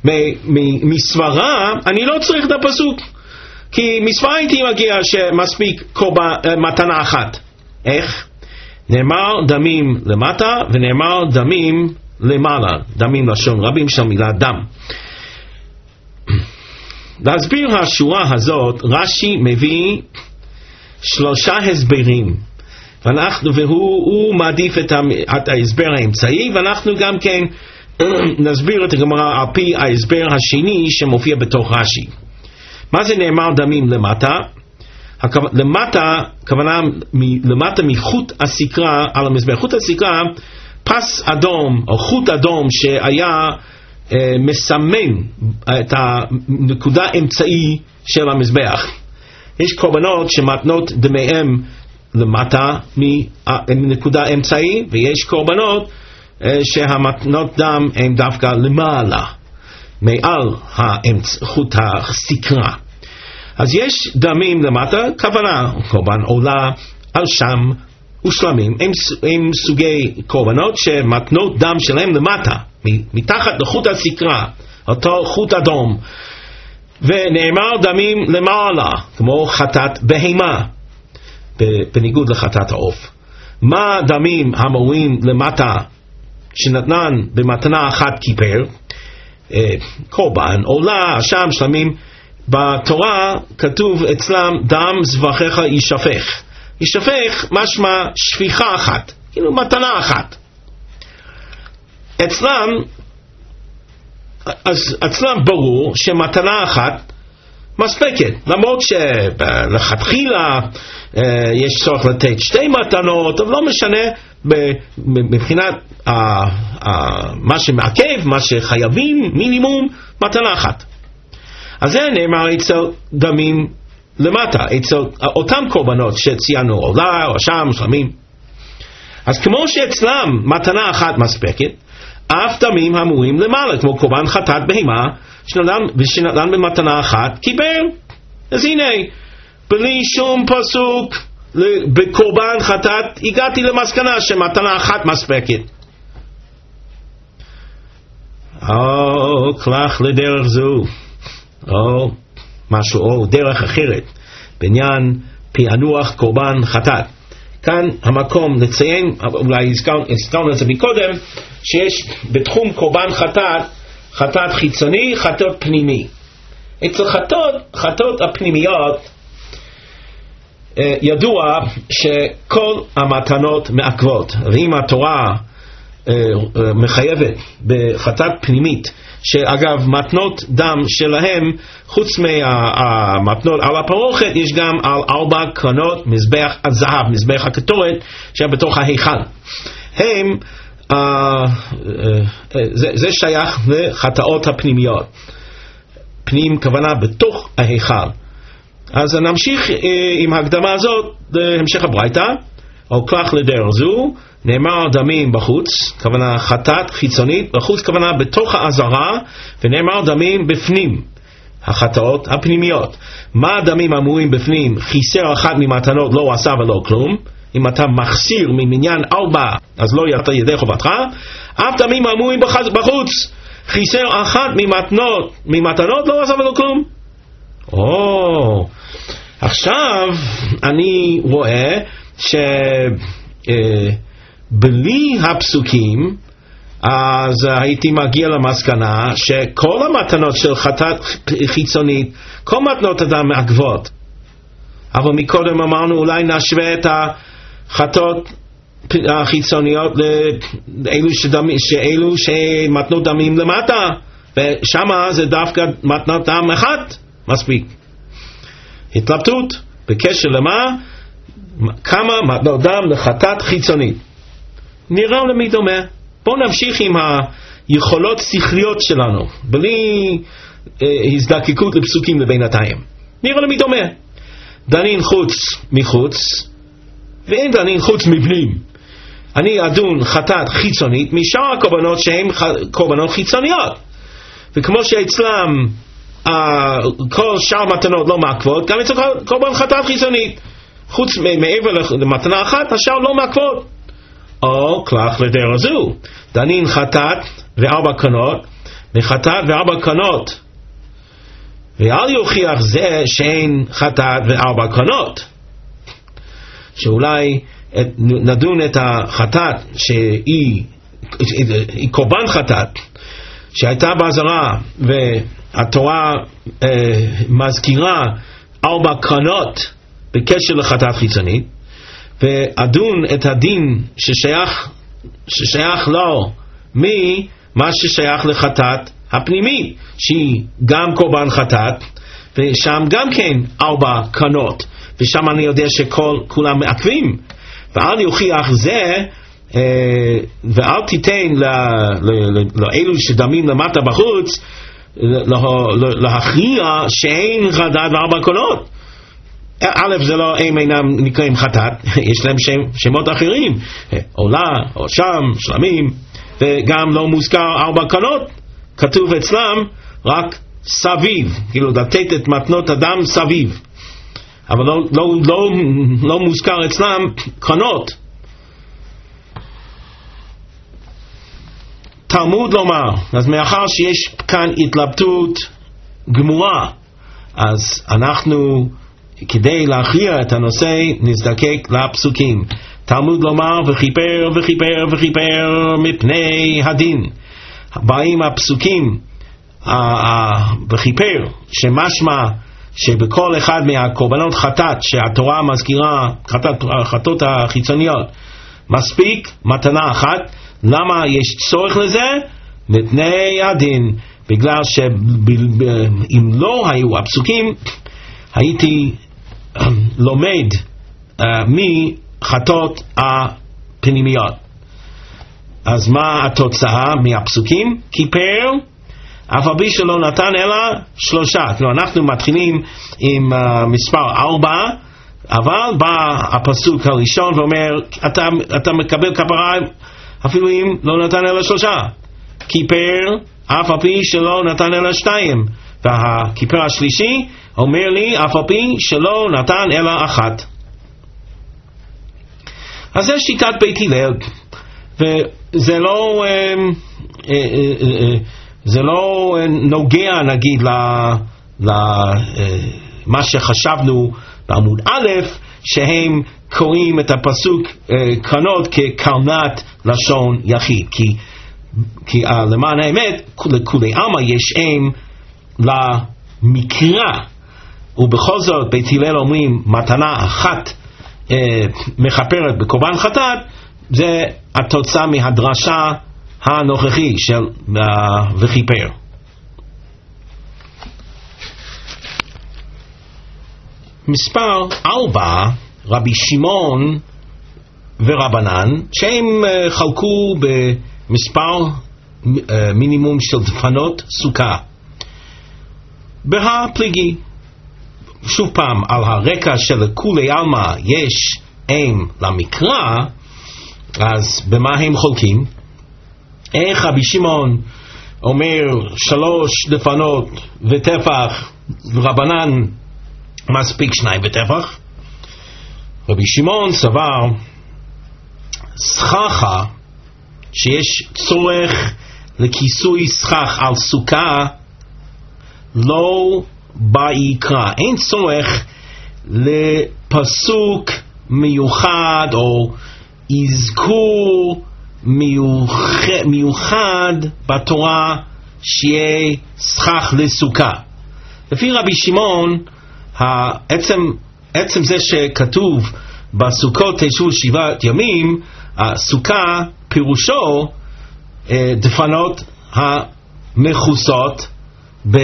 מסברה אני לא צריך את הפסוק, כי מסברה הייתי מגיע שמספיק קורבן, מתנה אחת. איך? נאמר דמים למטה ונאמר דמים למעלה, דמים לשון רבים של מילה דם. להסביר השורה הזאת רש"י מביא שלושה הסברים, ואנחנו, והוא מעדיף את, את ההסבר האמצעי, ואנחנו גם כן נסביר את הגמרא על פי ההסבר השני שמופיע בתוך רש"י. מה זה נאמר דמים למטה? למטה, כוונה למטה מחוט הסקרה על המזבח. חוט הסקרה, פס אדום או חוט אדום שהיה אה, מסמן את הנקודה האמצעי של המזבח. יש קורבנות שמתנות דמיהם למטה מנקודה אמצעי, ויש קורבנות אה, שהמתנות דם הם דווקא למעלה מעל האמצע, חוט הסקרה. אז יש דמים למטה, כוונה קורבן עולה על שם ושלמים, הם, הם סוגי קורבנות שמתנות דם שלהם למטה מתחת לחוט הסקרה, אותו חוט אדום, ונאמר דמים למעלה כמו חטאת בהמה בניגוד לחטאת העוף. מה דמים המורים למטה שנתנן במתנה אחת כיפר? אה, קורבן עולה שם שלמים. בתורה כתוב אצלם דם זבחיך יישפך. יישפך משמע שפיכה אחת, כאילו מתנה אחת. אצלם, אז אצלם ברור שמתנה אחת מספקת, למרות שלכתחילה אה, יש צורך לתת שתי מתנות, אבל לא משנה מבחינת אה, אה, מה שמעכב, מה שחייבים, מינימום מתנה אחת. אז זה נאמר אצל דמים למטה, אצל אותם קורבנות שציינו, עולה, רשם, שלמים. אז כמו שאצלם מתנה אחת מספקת, אף דמים אמורים למעלה, כמו קורבן חטאת בהמה, ושנתן במתנה אחת, קיבל. אז הנה, בלי שום פסוק, בקורבן חטאת, הגעתי למסקנה שמתנה אחת מספקת. או, כלך לדרך זו, או משהו, או דרך אחרת, בעניין פענוח קורבן חטאת. כאן המקום לציין, אולי הזכרנו את זה מקודם, שיש בתחום קורבן חטאת, חטאת חיצוני, חטאת פנימי. אצל חטאות, חטאות הפנימיות, ידוע שכל המתנות מעכבות, ואם התורה מחייבת בחטאת פנימית, שאגב מתנות דם שלהם, חוץ מהמתנות על הפרוכת, יש גם על ארבע קרנות מזבח הזהב, מזבח הקטורת, שהיה בתוך ההיכל. הם, uh, uh, זה, זה שייך לחטאות הפנימיות. פנים כוונה בתוך ההיכל. אז נמשיך uh, עם ההקדמה הזאת להמשך הברייתא, או כלך לדרך זו, נאמר דמים בחוץ, כוונה חטאת חיצונית, בחוץ כוונה בתוך העזרה, ונאמר דמים בפנים, החטאות הפנימיות. מה הדמים אמורים בפנים? חיסר אחת ממתנות לא עשה ולא כלום. אם אתה מחסיר ממניין ארבע, אז לא יצאת ידי חובתך. אף דמים אמורים בחוץ, חיסר אחת ממתנות, ממתנות לא עשה ולא כלום. או, עכשיו אני רואה ש... אה, בלי הפסוקים, אז הייתי מגיע למסקנה שכל המתנות של חטאת חיצונית, כל מתנות אדם מעכבות. אבל מקודם אמרנו אולי נשווה את החטאות החיצוניות לאלו שדמי, שאלו שמתנות דמים למטה, ושמה זה דווקא מתנות דם אחת מספיק. התלבטות בקשר למה? כמה מתנות דם לחטאת חיצונית. נראה למי דומה. בואו נמשיך עם היכולות שכליות שלנו, בלי אה, הזדקקות לפסוקים לבינתיים. נראה למי דומה. דנין חוץ מחוץ, ואין דנין חוץ מבנים. אני אדון חטאת חיצונית משאר הקורבנות שהן קורבנות חיצוניות. וכמו שאצלם אה, כל שאר מתנות לא מעכבות, גם אצל קורבן חטאת חיצונית. חוץ מעבר למתנה אחת, השאר לא מעכבות. או כלך לדרך זו, דנין חטאת וארבע קרנות, וחטאת וארבע קרנות, ואל יוכיח זה שאין חטאת וארבע קרנות. שאולי את, נדון את החטאת שהיא היא קורבן חטאת שהייתה בעזרה, והתורה אה, מזכירה ארבע קרנות בקשר לחטאת חיצונית, ואדון את הדין ששייך, ששייך לו ממה ששייך לחטאת הפנימית, שהיא גם קורבן חטאת, ושם גם כן ארבע קרנות, ושם אני יודע שכולם מעכבים. ואל יוכיח זה, ואל תיתן לאלו שדמים למטה בחוץ להכריע שאין חטאת וארבע קרנות. א', זה לא, הם אינם נקראים חטאת, יש להם שם, שמות אחרים, עולה, או שם, שלמים, וגם לא מוזכר ארבע קרנות, כתוב אצלם רק סביב, כאילו לתת את מתנות אדם סביב, אבל לא, לא, לא, לא מוזכר אצלם קרנות. תלמוד לומר, אז מאחר שיש כאן התלבטות גמורה, אז אנחנו כדי להכריע את הנושא נזדקק לפסוקים. תלמוד לומר וכיפר וכיפר וכיפר מפני הדין. באים הפסוקים וכיפר, שמשמע שבכל אחד מהקורבנות חטאת שהתורה מזכירה, חטאת, חטאות החיצוניות, מספיק מתנה אחת. למה יש צורך לזה? מפני הדין, בגלל שאם לא היו הפסוקים הייתי לומד uh, מחטאות הפנימיות. אז מה התוצאה מהפסוקים? כיפר, אף על פי שלא נתן אלא שלושה. כאילו אנחנו מתחילים עם uh, מספר ארבע, אבל בא הפסוק הראשון ואומר, אתה, אתה מקבל כפרה אפילו אם לא נתן אלא שלושה. כיפר אף על פי שלא נתן אלא שתיים. והכיפר השלישי אומר לי אף על פי שלא נתן אלא אחת. אז זה שיטת בית הלל, וזה לא זה לא נוגע נגיד למה שחשבנו בעמוד א', שהם קוראים את הפסוק קרנות כקרנת לשון יחיד, כי, כי למען האמת לכולי עלמא יש עם למקרא, ובכל זאת בית הלל אומרים מתנה אחת אה, מכפרת בקורבן חטאת. זה התוצאה מהדרשה הנוכחי של אה, וכיפר. מספר ארבע, רבי שמעון ורבנן, שהם אה, חלקו במספר אה, מינימום של דפנות סוכה בהפליגי. שוב פעם, על הרקע של כולי עלמא יש עם למקרא, אז במה הם חולקים? איך רבי שמעון אומר שלוש דפנות וטפח, רבנן מספיק שניים וטפח? רבי שמעון סבר סככה, שיש צורך לכיסוי סכך על סוכה, לא ביקרא. אין צורך לפסוק מיוחד או אזכור מיוחד, מיוחד בתורה שיהיה סכך לסוכה. לפי רבי שמעון, העצם, עצם זה שכתוב בסוכות תשבו שבעת ימים, הסוכה פירושו דפנות המכוסות ב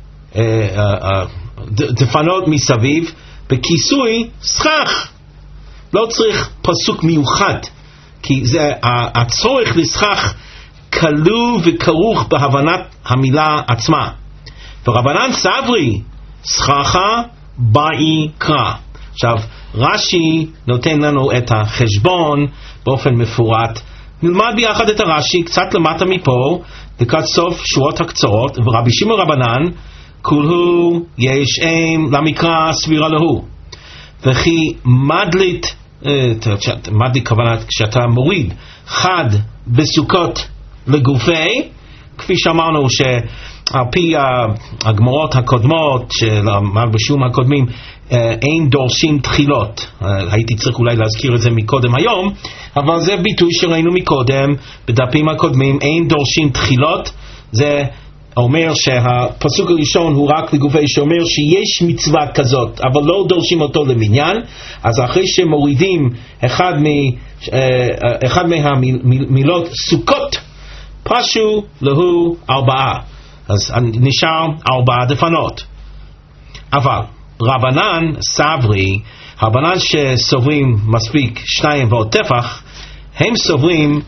דפנות מסביב בכיסוי סכך. לא צריך פסוק מיוחד, כי זה הצורך לסכך כלוא וכרוך בהבנת המילה עצמה. ורבנן סברי סככה ביקרא. עכשיו רש"י נותן לנו את החשבון באופן מפורט. נלמד ביחד את הרש"י קצת למטה מפה לקראת סוף שורות הקצרות. ורבי שמעון רבנן כולהו יש עם למקרא סבירה להו, וכי מדלית, מדלית כוונה כשאתה מוריד חד בסוכות לגופי, כפי שאמרנו שעל פי הגמרות הקודמות שלמד בשיעורים הקודמים אין דורשים תחילות. הייתי צריך אולי להזכיר את זה מקודם היום, אבל זה ביטוי שראינו מקודם בדפים הקודמים. אין דורשים תחילות, זה אומר שהפסוק הראשון הוא רק לגופי, שאומר שיש מצווה כזאת אבל לא דורשים אותו למניין. אז אחרי שמורידים אחד, מ, אחד מהמילות סוכות, פשו להו ארבעה, אז נשאר ארבעה דפנות. אבל רבנן סברי, רבנן שסוברים מספיק שניים ועוד טפח, הם סוברים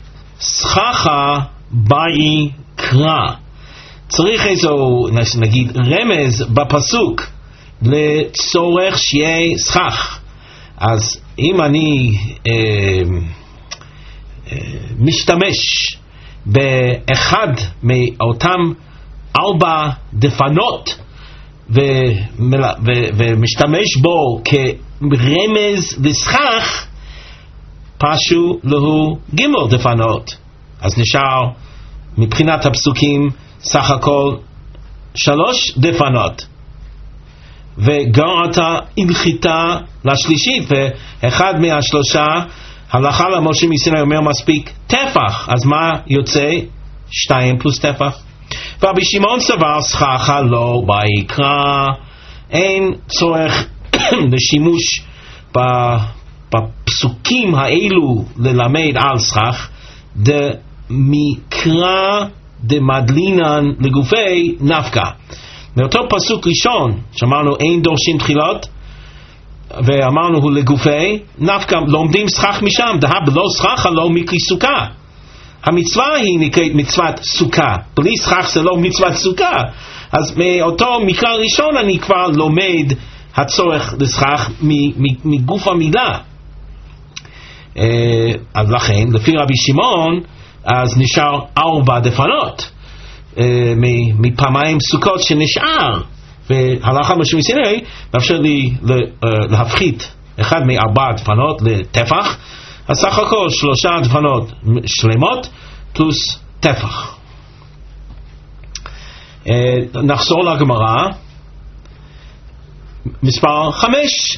סככה ביקרא. צריך איזו נגיד רמז בפסוק לצורך שיהיה סכך. אז אם אני אה, אה, משתמש באחד מאותם ארבע דפנות ומל... ו... ומשתמש בו כרמז לסכך, פשו לו גימל דפנות. אז נשאר מבחינת הפסוקים סך הכל שלוש דפנות, וגרעת הלכיתה לשלישית, ואחד מהשלושה הלכה למשה מסיני אומר מספיק טפח, אז מה יוצא? שתיים פלוס טפח. ורבי שמעון סבר סככה לא ביקרא, אין צורך לשימוש בפסוקים האלו ללמד על סכך. דמקרא דמדלינן לגופי נפקא. מאותו פסוק ראשון שאמרנו אין דורשים תחילות, ואמרנו הוא לגופי נפקא, לומדים סכך משם, דהה בלא סככה לא מקרי סוכה. המצווה היא נקראת מצוות סוכה, בלי סכך זה לא מצוות סוכה. אז מאותו מקרא ראשון אני כבר לומד הצורך לסכך מגוף המילה. אז לכן לפי רבי שמעון אז נשאר ארבע דפנות מפעמיים סוכות שנשאר, והלכה משה מסיני מאפשר לי להפחית אחד מארבע דפנות לטפח, אז סך הכל שלושה דפנות שלמות פלוס טפח. נחזור לגמרא מספר חמש.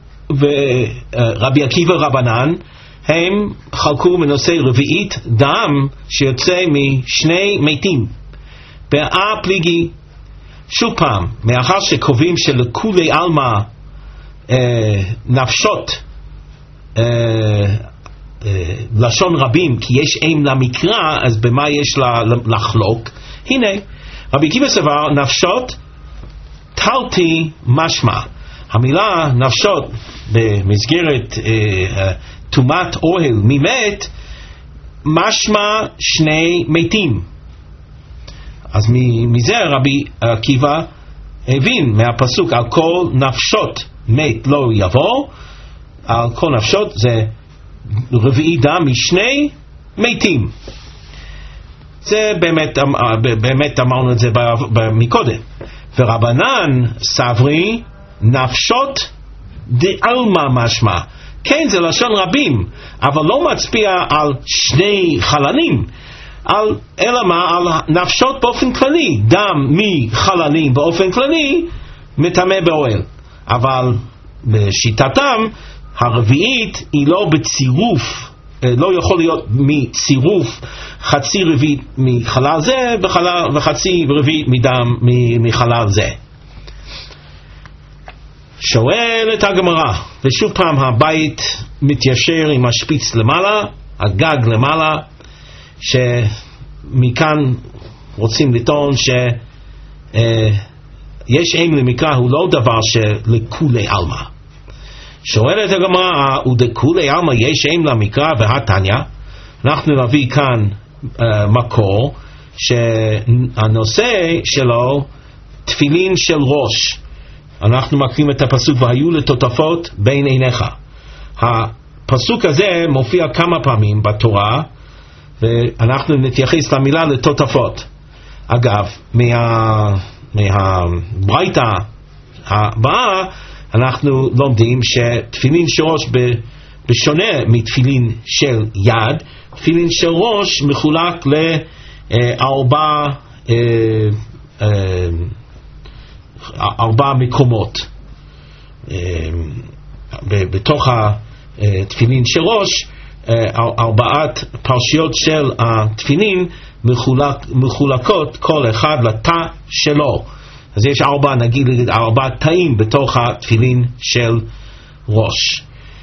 ורבי עקיבא רבנן הם חלקו מנושא רביעית דם שיוצא משני מתים באה פליגי. שוב פעם, מאחר שקובעים שלכולי עלמא אה, נפשות אה, אה, לשון רבים כי יש אם למקרא, אז במה יש לה, לחלוק? הנה רבי עקיבא סבר נפשות תלתי משמע. המילה נפשות במסגרת תומת אוהל ממת משמע שני מתים. אז מזה רבי עקיבא הבין מהפסוק על כל נפשות מת לא יבוא, על כל נפשות זה רביעי דם משני מתים. זה באמת, באמת אמרנו את זה מקודם. ורבנן סברי נפשות דעלמא משמע. כן, זה לשון רבים, אבל לא מצביע על שני חללים, על, אלא מה? על נפשות באופן כללי. דם מחללים באופן כללי מטמא באוהל. אבל בשיטתם הרביעית היא לא בצירוף, לא יכול להיות מצירוף חצי רביעית מחלל זה וחצי רביעית מדם מחלל זה. שואל את הגמרא, ושוב פעם הבית מתיישר עם השפיץ למעלה, הגג למעלה, שמכאן רוצים לטעון שיש אם למקרא הוא לא דבר שלכולי עלמא. שואלת הגמרא, ודכולי עלמא יש אם למקרא והתניא. אנחנו נביא כאן uh, מקור שהנושא שלו תפילין של ראש. אנחנו מקריאים את הפסוק והיו לטוטפות בין עיניך. הפסוק הזה מופיע כמה פעמים בתורה, ואנחנו נתייחס למילה לטוטפות. אגב, מה, מהברייתא הבאה אנחנו לומדים שתפילין של ראש בשונה מתפילין של יד, תפילין של ראש מחולק לארבע ארבע מקומות. בתוך התפילין של ראש ארבעת פרשיות של התפילין מחולק, מחולקות כל אחד לתא שלו. אז יש ארבע, נגיד ארבע תאים בתוך התפילין של ראש.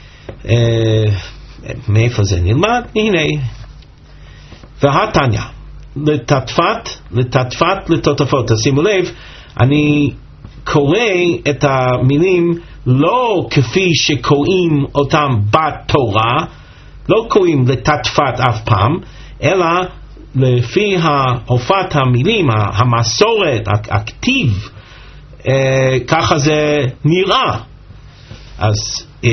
מאיפה זה נלמד? הנה, והתניא לטטפת לטטפת לטוטפות. שימו לב, אני קורא את המילים לא כפי שקוראים אותם בתורה, לא קוראים לטטפת אף פעם, אלא לפי הופעת המילים, המסורת, הכתיב, אה, ככה זה נראה. אז אה,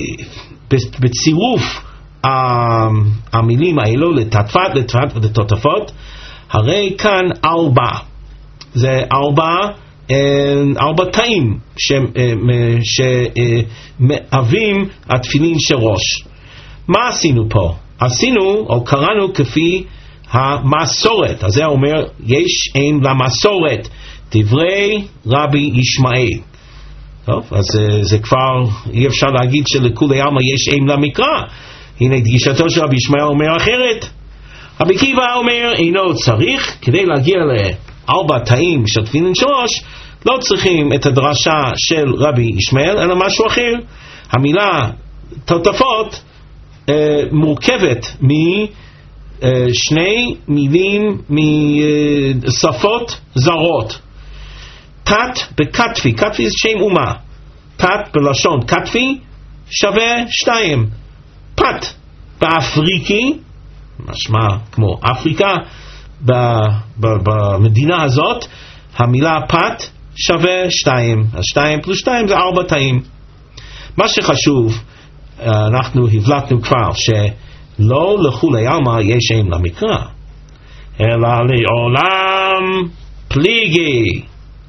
בצירוף אה, המילים האלו לטטפת, לטטפת ולטוטפות, הרי כאן ארבע, זה ארבע, אה, ארבע תאים שמהווים התפילין של ראש. מה עשינו פה? עשינו או קראנו כפי המסורת. אז זה אומר יש אם למסורת, דברי רבי ישמעאל. טוב, אז זה, זה כבר אי אפשר להגיד שלכולי עלמא יש אם למקרא. הנה דגישתו של רבי ישמעאל אומר אחרת. רבי עקיבא אומר אינו צריך, כדי להגיע לארבע תאים של תפילין של ראש לא צריכים את הדרשה של רבי ישמעאל אלא משהו אחר. המילה טוטפות אה, מורכבת מ שני מילים משפות זרות. תת בקטפי, קטפי זה שם אומה, תת בלשון קטפי שווה שתיים. פת באפריקי, משמע כמו אפריקה, במדינה הזאת המילה פת שווה שתיים, השתיים פלוס שתיים זה ארבע תאים. מה שחשוב, אנחנו הבלטנו כבר שלא לכולי עלמא יש שם למקרא, אלא לעולם פליגי.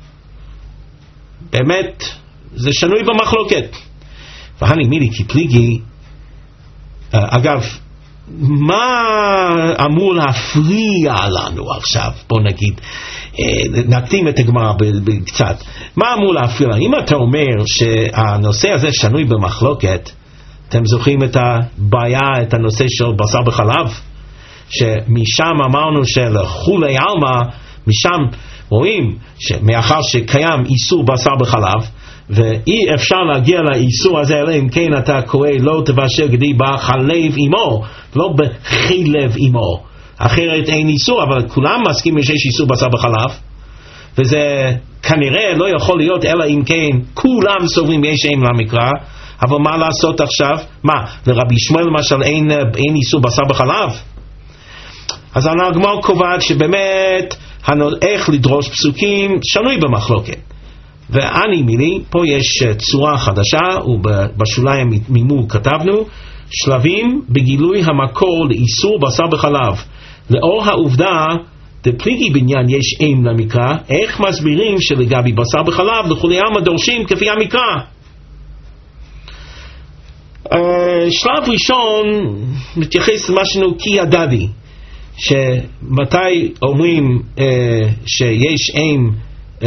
באמת זה שנוי במחלוקת. והני מילי כי פליגי, אגב, מה אמור להפריע לנו עכשיו? בוא נגיד, נקדים את הגמרא קצת. מה אמור להפריע לנו? אם אתה אומר שהנושא הזה שנוי במחלוקת, אתם זוכרים את הבעיה, את הנושא של בשר בחלב? שמשם אמרנו שלכולי עלמא, משם רואים שמאחר שקיים איסור בשר בחלב, ואי אפשר להגיע לאיסור הזה אלא אם כן אתה קורא לא תבשל גדי בחלב עמו, לא בחלב עמו, אחרת אין איסור. אבל כולם מסכימים שיש איסור בשר בחלב, וזה כנראה לא יכול להיות אלא אם כן כולם סוברים יש שם למקרא. אבל מה לעשות עכשיו? מה, לרבי שמואל למשל אין, אין איסור בשר בחלב? אז הגמרא קובעת שבאמת איך לדרוש פסוקים שנוי במחלוקת. ואני מילי, פה יש צורה חדשה, ובשוליים ממול כתבנו שלבים בגילוי המקור לאיסור בשר בחלב. לאור העובדה דפליגי בניין יש אם למקרא, איך מסבירים שלגבי בשר בחלב לכולי עלמא דורשים כפי המקרא? Uh, שלב ראשון מתייחס למשהו כי ידעתי, שמתי אומרים uh, שיש אם uh,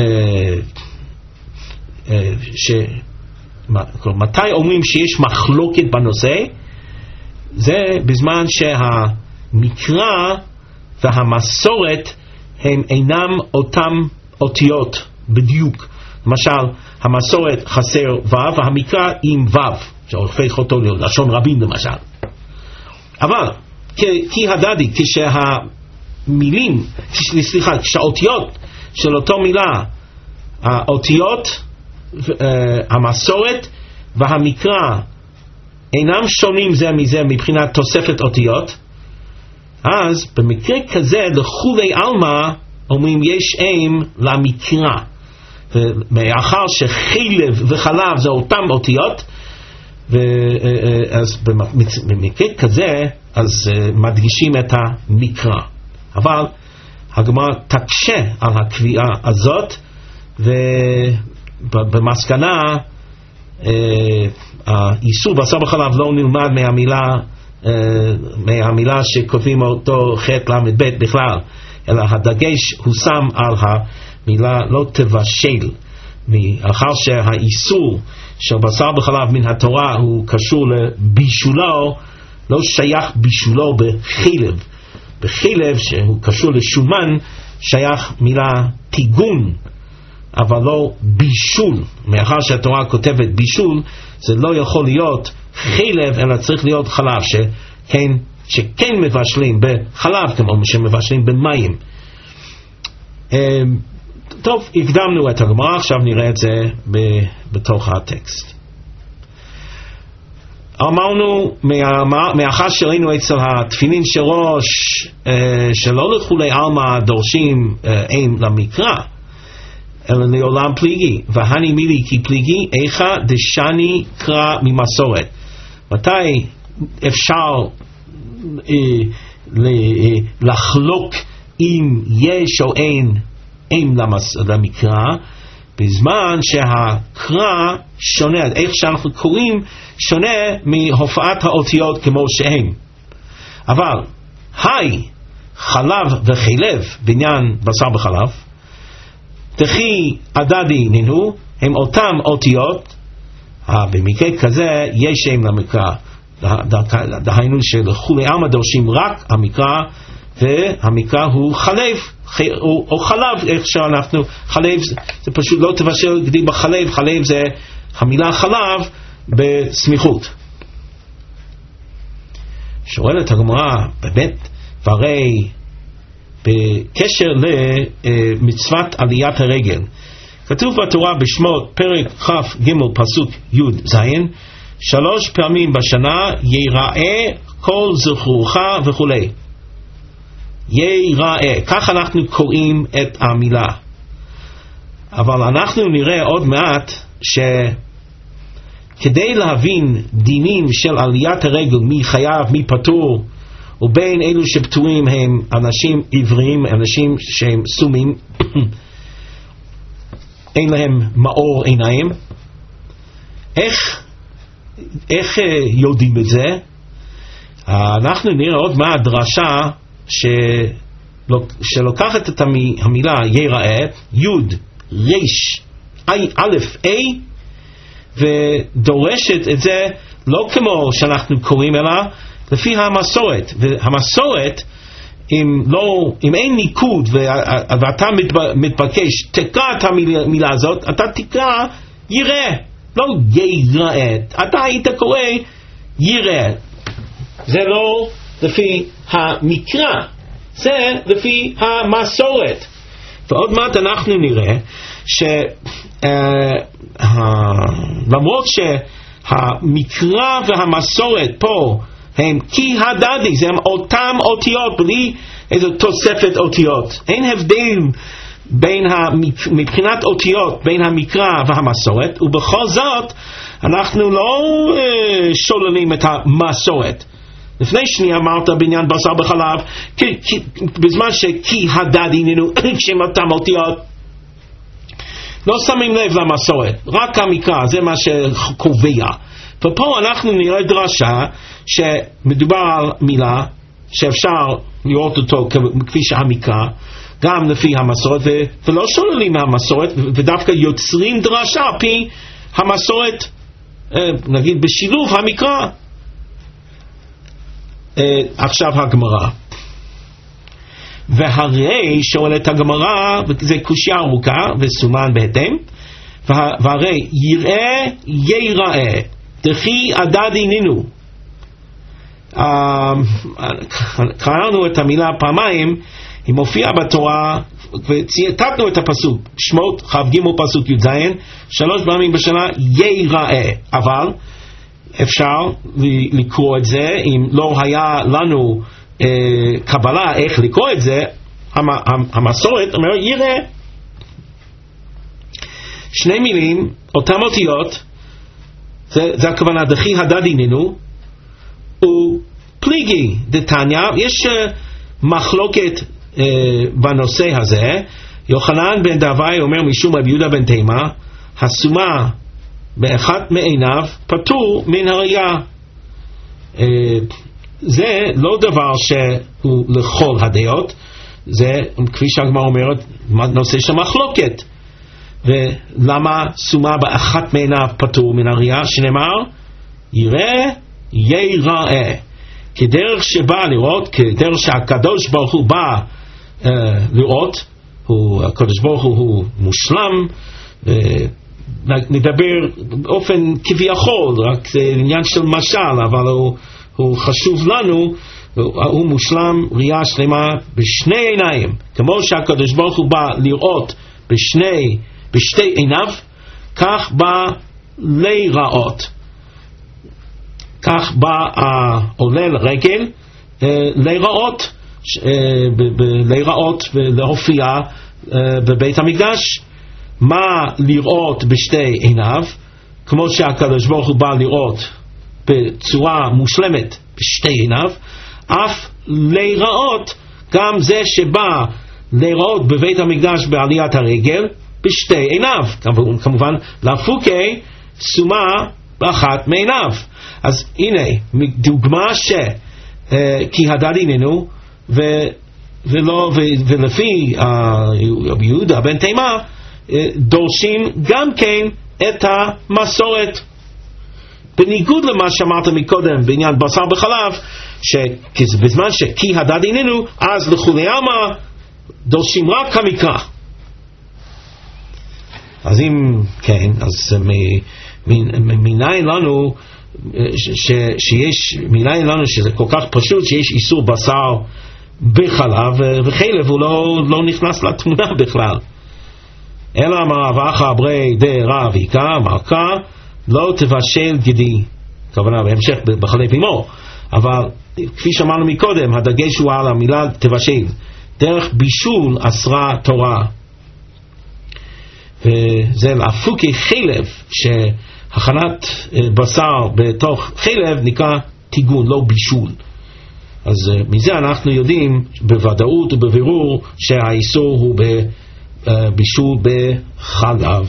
uh, ש... מתי אומרים שיש מחלוקת בנושא? זה בזמן שהמקרא והמסורת הם אינם אותם אותיות בדיוק. למשל המסורת חסר ו' והמקרא עם ו', שהופך אותו ללשון רבים למשל. אבל כי הדדי, כשהמילים, סליחה, כשהאותיות של אותו מילה, האותיות, המסורת והמקרא אינם שונים זה מזה מבחינת תוספת אותיות, אז במקרה כזה לכולי עלמא אומרים יש אם למקרא. ומאחר שחלב וחלב זה אותם אותיות, אז במקרה כזה אז מדגישים את המקרא. אבל הגמרא תקשה על הקביעה הזאת, ובמסקנה האיסור בשר בחלב לא נלמד מהמילה מהמילה שכותבים אותו ח' למד ב' בכלל, אלא הדגש הוא שם על המילה לא תבשל, מאחר שהאיסור של בשר בחלב מן התורה הוא קשור לבישולו, לא שייך בישולו בחלב. בחלב שהוא קשור לשומן שייך מילה תיגון, אבל לא בישול. מאחר שהתורה כותבת בישול, זה לא יכול להיות חלב אלא צריך להיות חלב שכן, שכן מבשלים בחלב כמו שמבשלים במים. טוב, הקדמנו את הגמרא, עכשיו נראה את זה בתוך הטקסט. אמרנו, מאחר שראינו אצל התפילין של ראש שלא לכולי עלמא דורשים אין למקרא אלא לעולם פליגי, והני מילי כי פליגי איכה דשני קרא ממסורת. מתי אפשר אה, לחלוק אם יש או אין אין למס, למקרא? בזמן שהקרא שונה, איך שאנחנו קוראים שונה מהופעת האותיות כמו שהם. אבל היי חלב וחלב בעניין בשר בחלב, תחי עדדי נינו, הם אותם אותיות, במקרה כזה יש שם למקרא. דהיינו שלכולי עלמא דורשים רק המקרא, והמקרא הוא חלב או חלב, איך שאנחנו, חלב זה פשוט לא תבשל גדי בחלב, חלב זה המילה חלב בסמיכות. שואלת הגמרא, באמת, והרי בקשר למצוות עליית הרגל, כתוב בתורה בשמות פרק כ"ג פסוק י' ז', שלוש פעמים בשנה יראה כל זכורך וכולי. ייראה. כך אנחנו קוראים את המילה. אבל אנחנו נראה עוד מעט שכדי להבין דינים של עליית הרגל, מי חייב, מי פטור, ובין אלו שפטורים הם אנשים עבריים, אנשים שהם סומים, אין להם מאור עיניים. איך, איך יודעים את זה? אנחנו נראה עוד מעט דרשה שלוקחת את המילה ייראה, יוד, ריש, א', A, ודורשת את זה לא כמו שאנחנו קוראים אלא לפי המסורת. והמסורת, אם, לא, אם אין ניקוד ואתה מתבקש תקרא את המילה הזאת, אתה תקרא יראה, לא ייראה. אתה היית קורא יראה. זה לא לפי המקרא, זה לפי המסורת. ועוד מעט אנחנו נראה שלמרות שהמקרא והמסורת פה הם כי הדדי, זה הם אותם אותיות בלי איזו תוספת אותיות. אין הבדל בין המק... מבחינת אותיות בין המקרא והמסורת, ובכל זאת אנחנו לא uh, שוללים את המסורת. לפני שנייה אמרת בעניין בשר בחלב, כי, כי, בזמן שכי הדדי נינו כשהם אותם אותיות, לא שמים לב למסורת, רק המקרא, זה מה שקובע. ופה אנחנו נראה דרשה שמדובר על מילה שאפשר לראות אותו כפי שהמקרא, גם לפי המסורת, ו- ולא שוללים מהמסורת, ודווקא יוצרים דרשה על פי המסורת, נגיד בשילוב המקרא. עכשיו הגמרא. והרי שואלת הגמרא, זה קושיה ארוכה וסומן בהתאם, והרי יראה ייראה דכי הדדי נינו. קראנו את המילה פעמיים, היא מופיעה בתורה וציטטנו את הפסוק שמות כ"ג פסוק י"ז שלוש פעמים בשנה ייראה. אבל אפשר לקרוא את זה, אם לא היה לנו אה, קבלה איך לקרוא את זה, המסורת אומר יראה. שני מילים, אותם אותיות, זה, זה הכוונה דכי הדדי נינו ופליגי דתניא. יש uh, מחלוקת uh, בנושא הזה. יוחנן בן דווי אומר משום רבי יהודה בן תימה, הסומה באחת מעיניו פטור מן הראייה. uh, זה לא דבר שהוא לכל הדעות, זה כפי שהגמרא אומרת נושא של מחלוקת. ולמה סומה באחת מעיניו פטור מן הראייה? שנאמר יראה ייראה, כדרך שבא לראות, כדרך שהקדוש ברוך הוא בא uh, לראות. הוא, הקדוש ברוך הוא, הוא מושלם, uh, נדבר באופן כביכול, רק זה עניין של משל, אבל הוא, הוא חשוב לנו. הוא, הוא מושלם, ראייה שלמה בשני עיניים, כמו שהקדוש ברוך הוא בא לראות בשני בשתי עיניו, כך בא להיראות, כך בא עולה לרגל להיראות, להיראות ולהופיע בבית המקדש. מה לראות בשתי עיניו? כמו שהקדוש ברוך הוא בא לראות בצורה מושלמת בשתי עיניו, אף להיראות גם זה שבא להיראות בבית המקדש בעליית הרגל בשתי עיניו, כמובן לפוקי סומה באחת מעיניו. אז הנה דוגמה ש כי הדדי נינו ולא, ולפי רבי יהודה בן תימה דורשים גם כן את המסורת, בניגוד למה שאמרת מקודם בעניין בשר בחלב, שבזמן שכי הדדי נינו אז לכולי עלמא דורשים רק המקרא. אז אם כן, אז מניין לנו שיש, מניין לנו שזה כל כך פשוט שיש איסור בשר בחלב, וחלב הוא לא, לא נכנס לתמונה בכלל. אלא אמר ואחא ברי דרב עיקר מרקה לא תבשל גדי, כוונה בהמשך בחלב עמו. אבל כפי שאמרנו מקודם, הדגש הוא על המילה תבשל. דרך בישול אסרה תורה. וזה אפוקי חלב, שהכנת בשר בתוך חלב נקרא טיגון, לא בישול. אז מזה אנחנו יודעים בוודאות ובבירור שהאיסור הוא בבישול בחלב.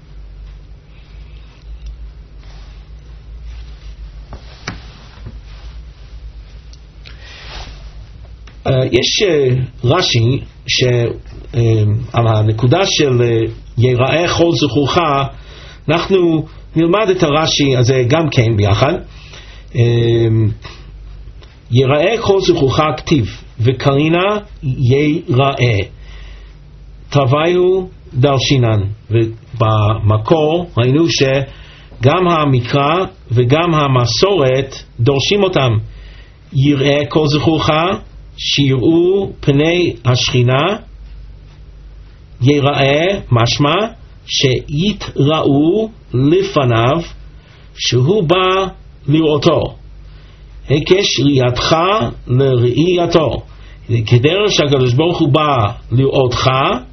יש רש"י שעל הנקודה של יראה כל זכורך, אנחנו נלמד את הרש"י הזה גם כן ביחד. יראה כל זכורך כתיב וקרינה יראה תוויהו דרשינן. ובמקור ראינו שגם המקרא וגם המסורת דורשים אותם. יראה כל זכורך, שיראו פני השכינה. יראה משמע שיתראו לפניו, שהוא בא לראותו. הקש ראייתך לראייתו. כדרך שהקדוש ברוך הוא בא לראותך,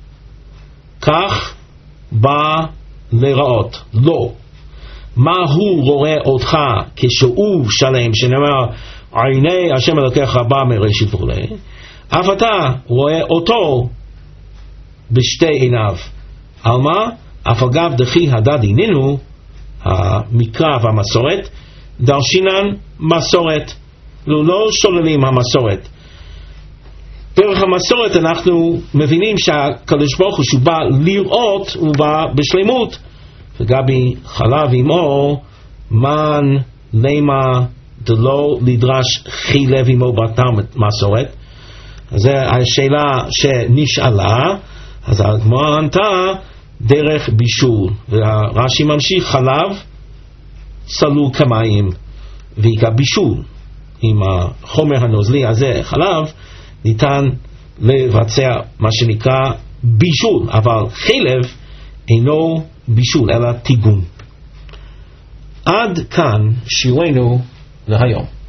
כך בא לראות. לא. מה הוא רואה אותך כשהוא שלם, שנאמר עיני השם אלוקיך בא מראשית וכו', אף אתה רואה אותו בשתי עיניו. על מה? אף אגב דחי הדד עינינו, המקרא והמסורת, דרשינן מסורת. לא, לא שוללים המסורת. דרך המסורת אנחנו מבינים שהקדוש ברוך הוא שהוא בא לראות, הוא בא בשלמות. וגבי חלב עמו מן למה דלא לדרש חילב עמו בתר מסורת. אז זו השאלה שנשאלה, אז הגמרא ענתה דרך בישול. והרש"י ממשיך, חלב סלול כמים, ויקה בישול. עם החומר הנוזלי הזה, חלב, ניתן לבצע מה שנקרא בישול, אבל חלב אינו בישול אלא טיגון. עד כאן שיעורנו להיום.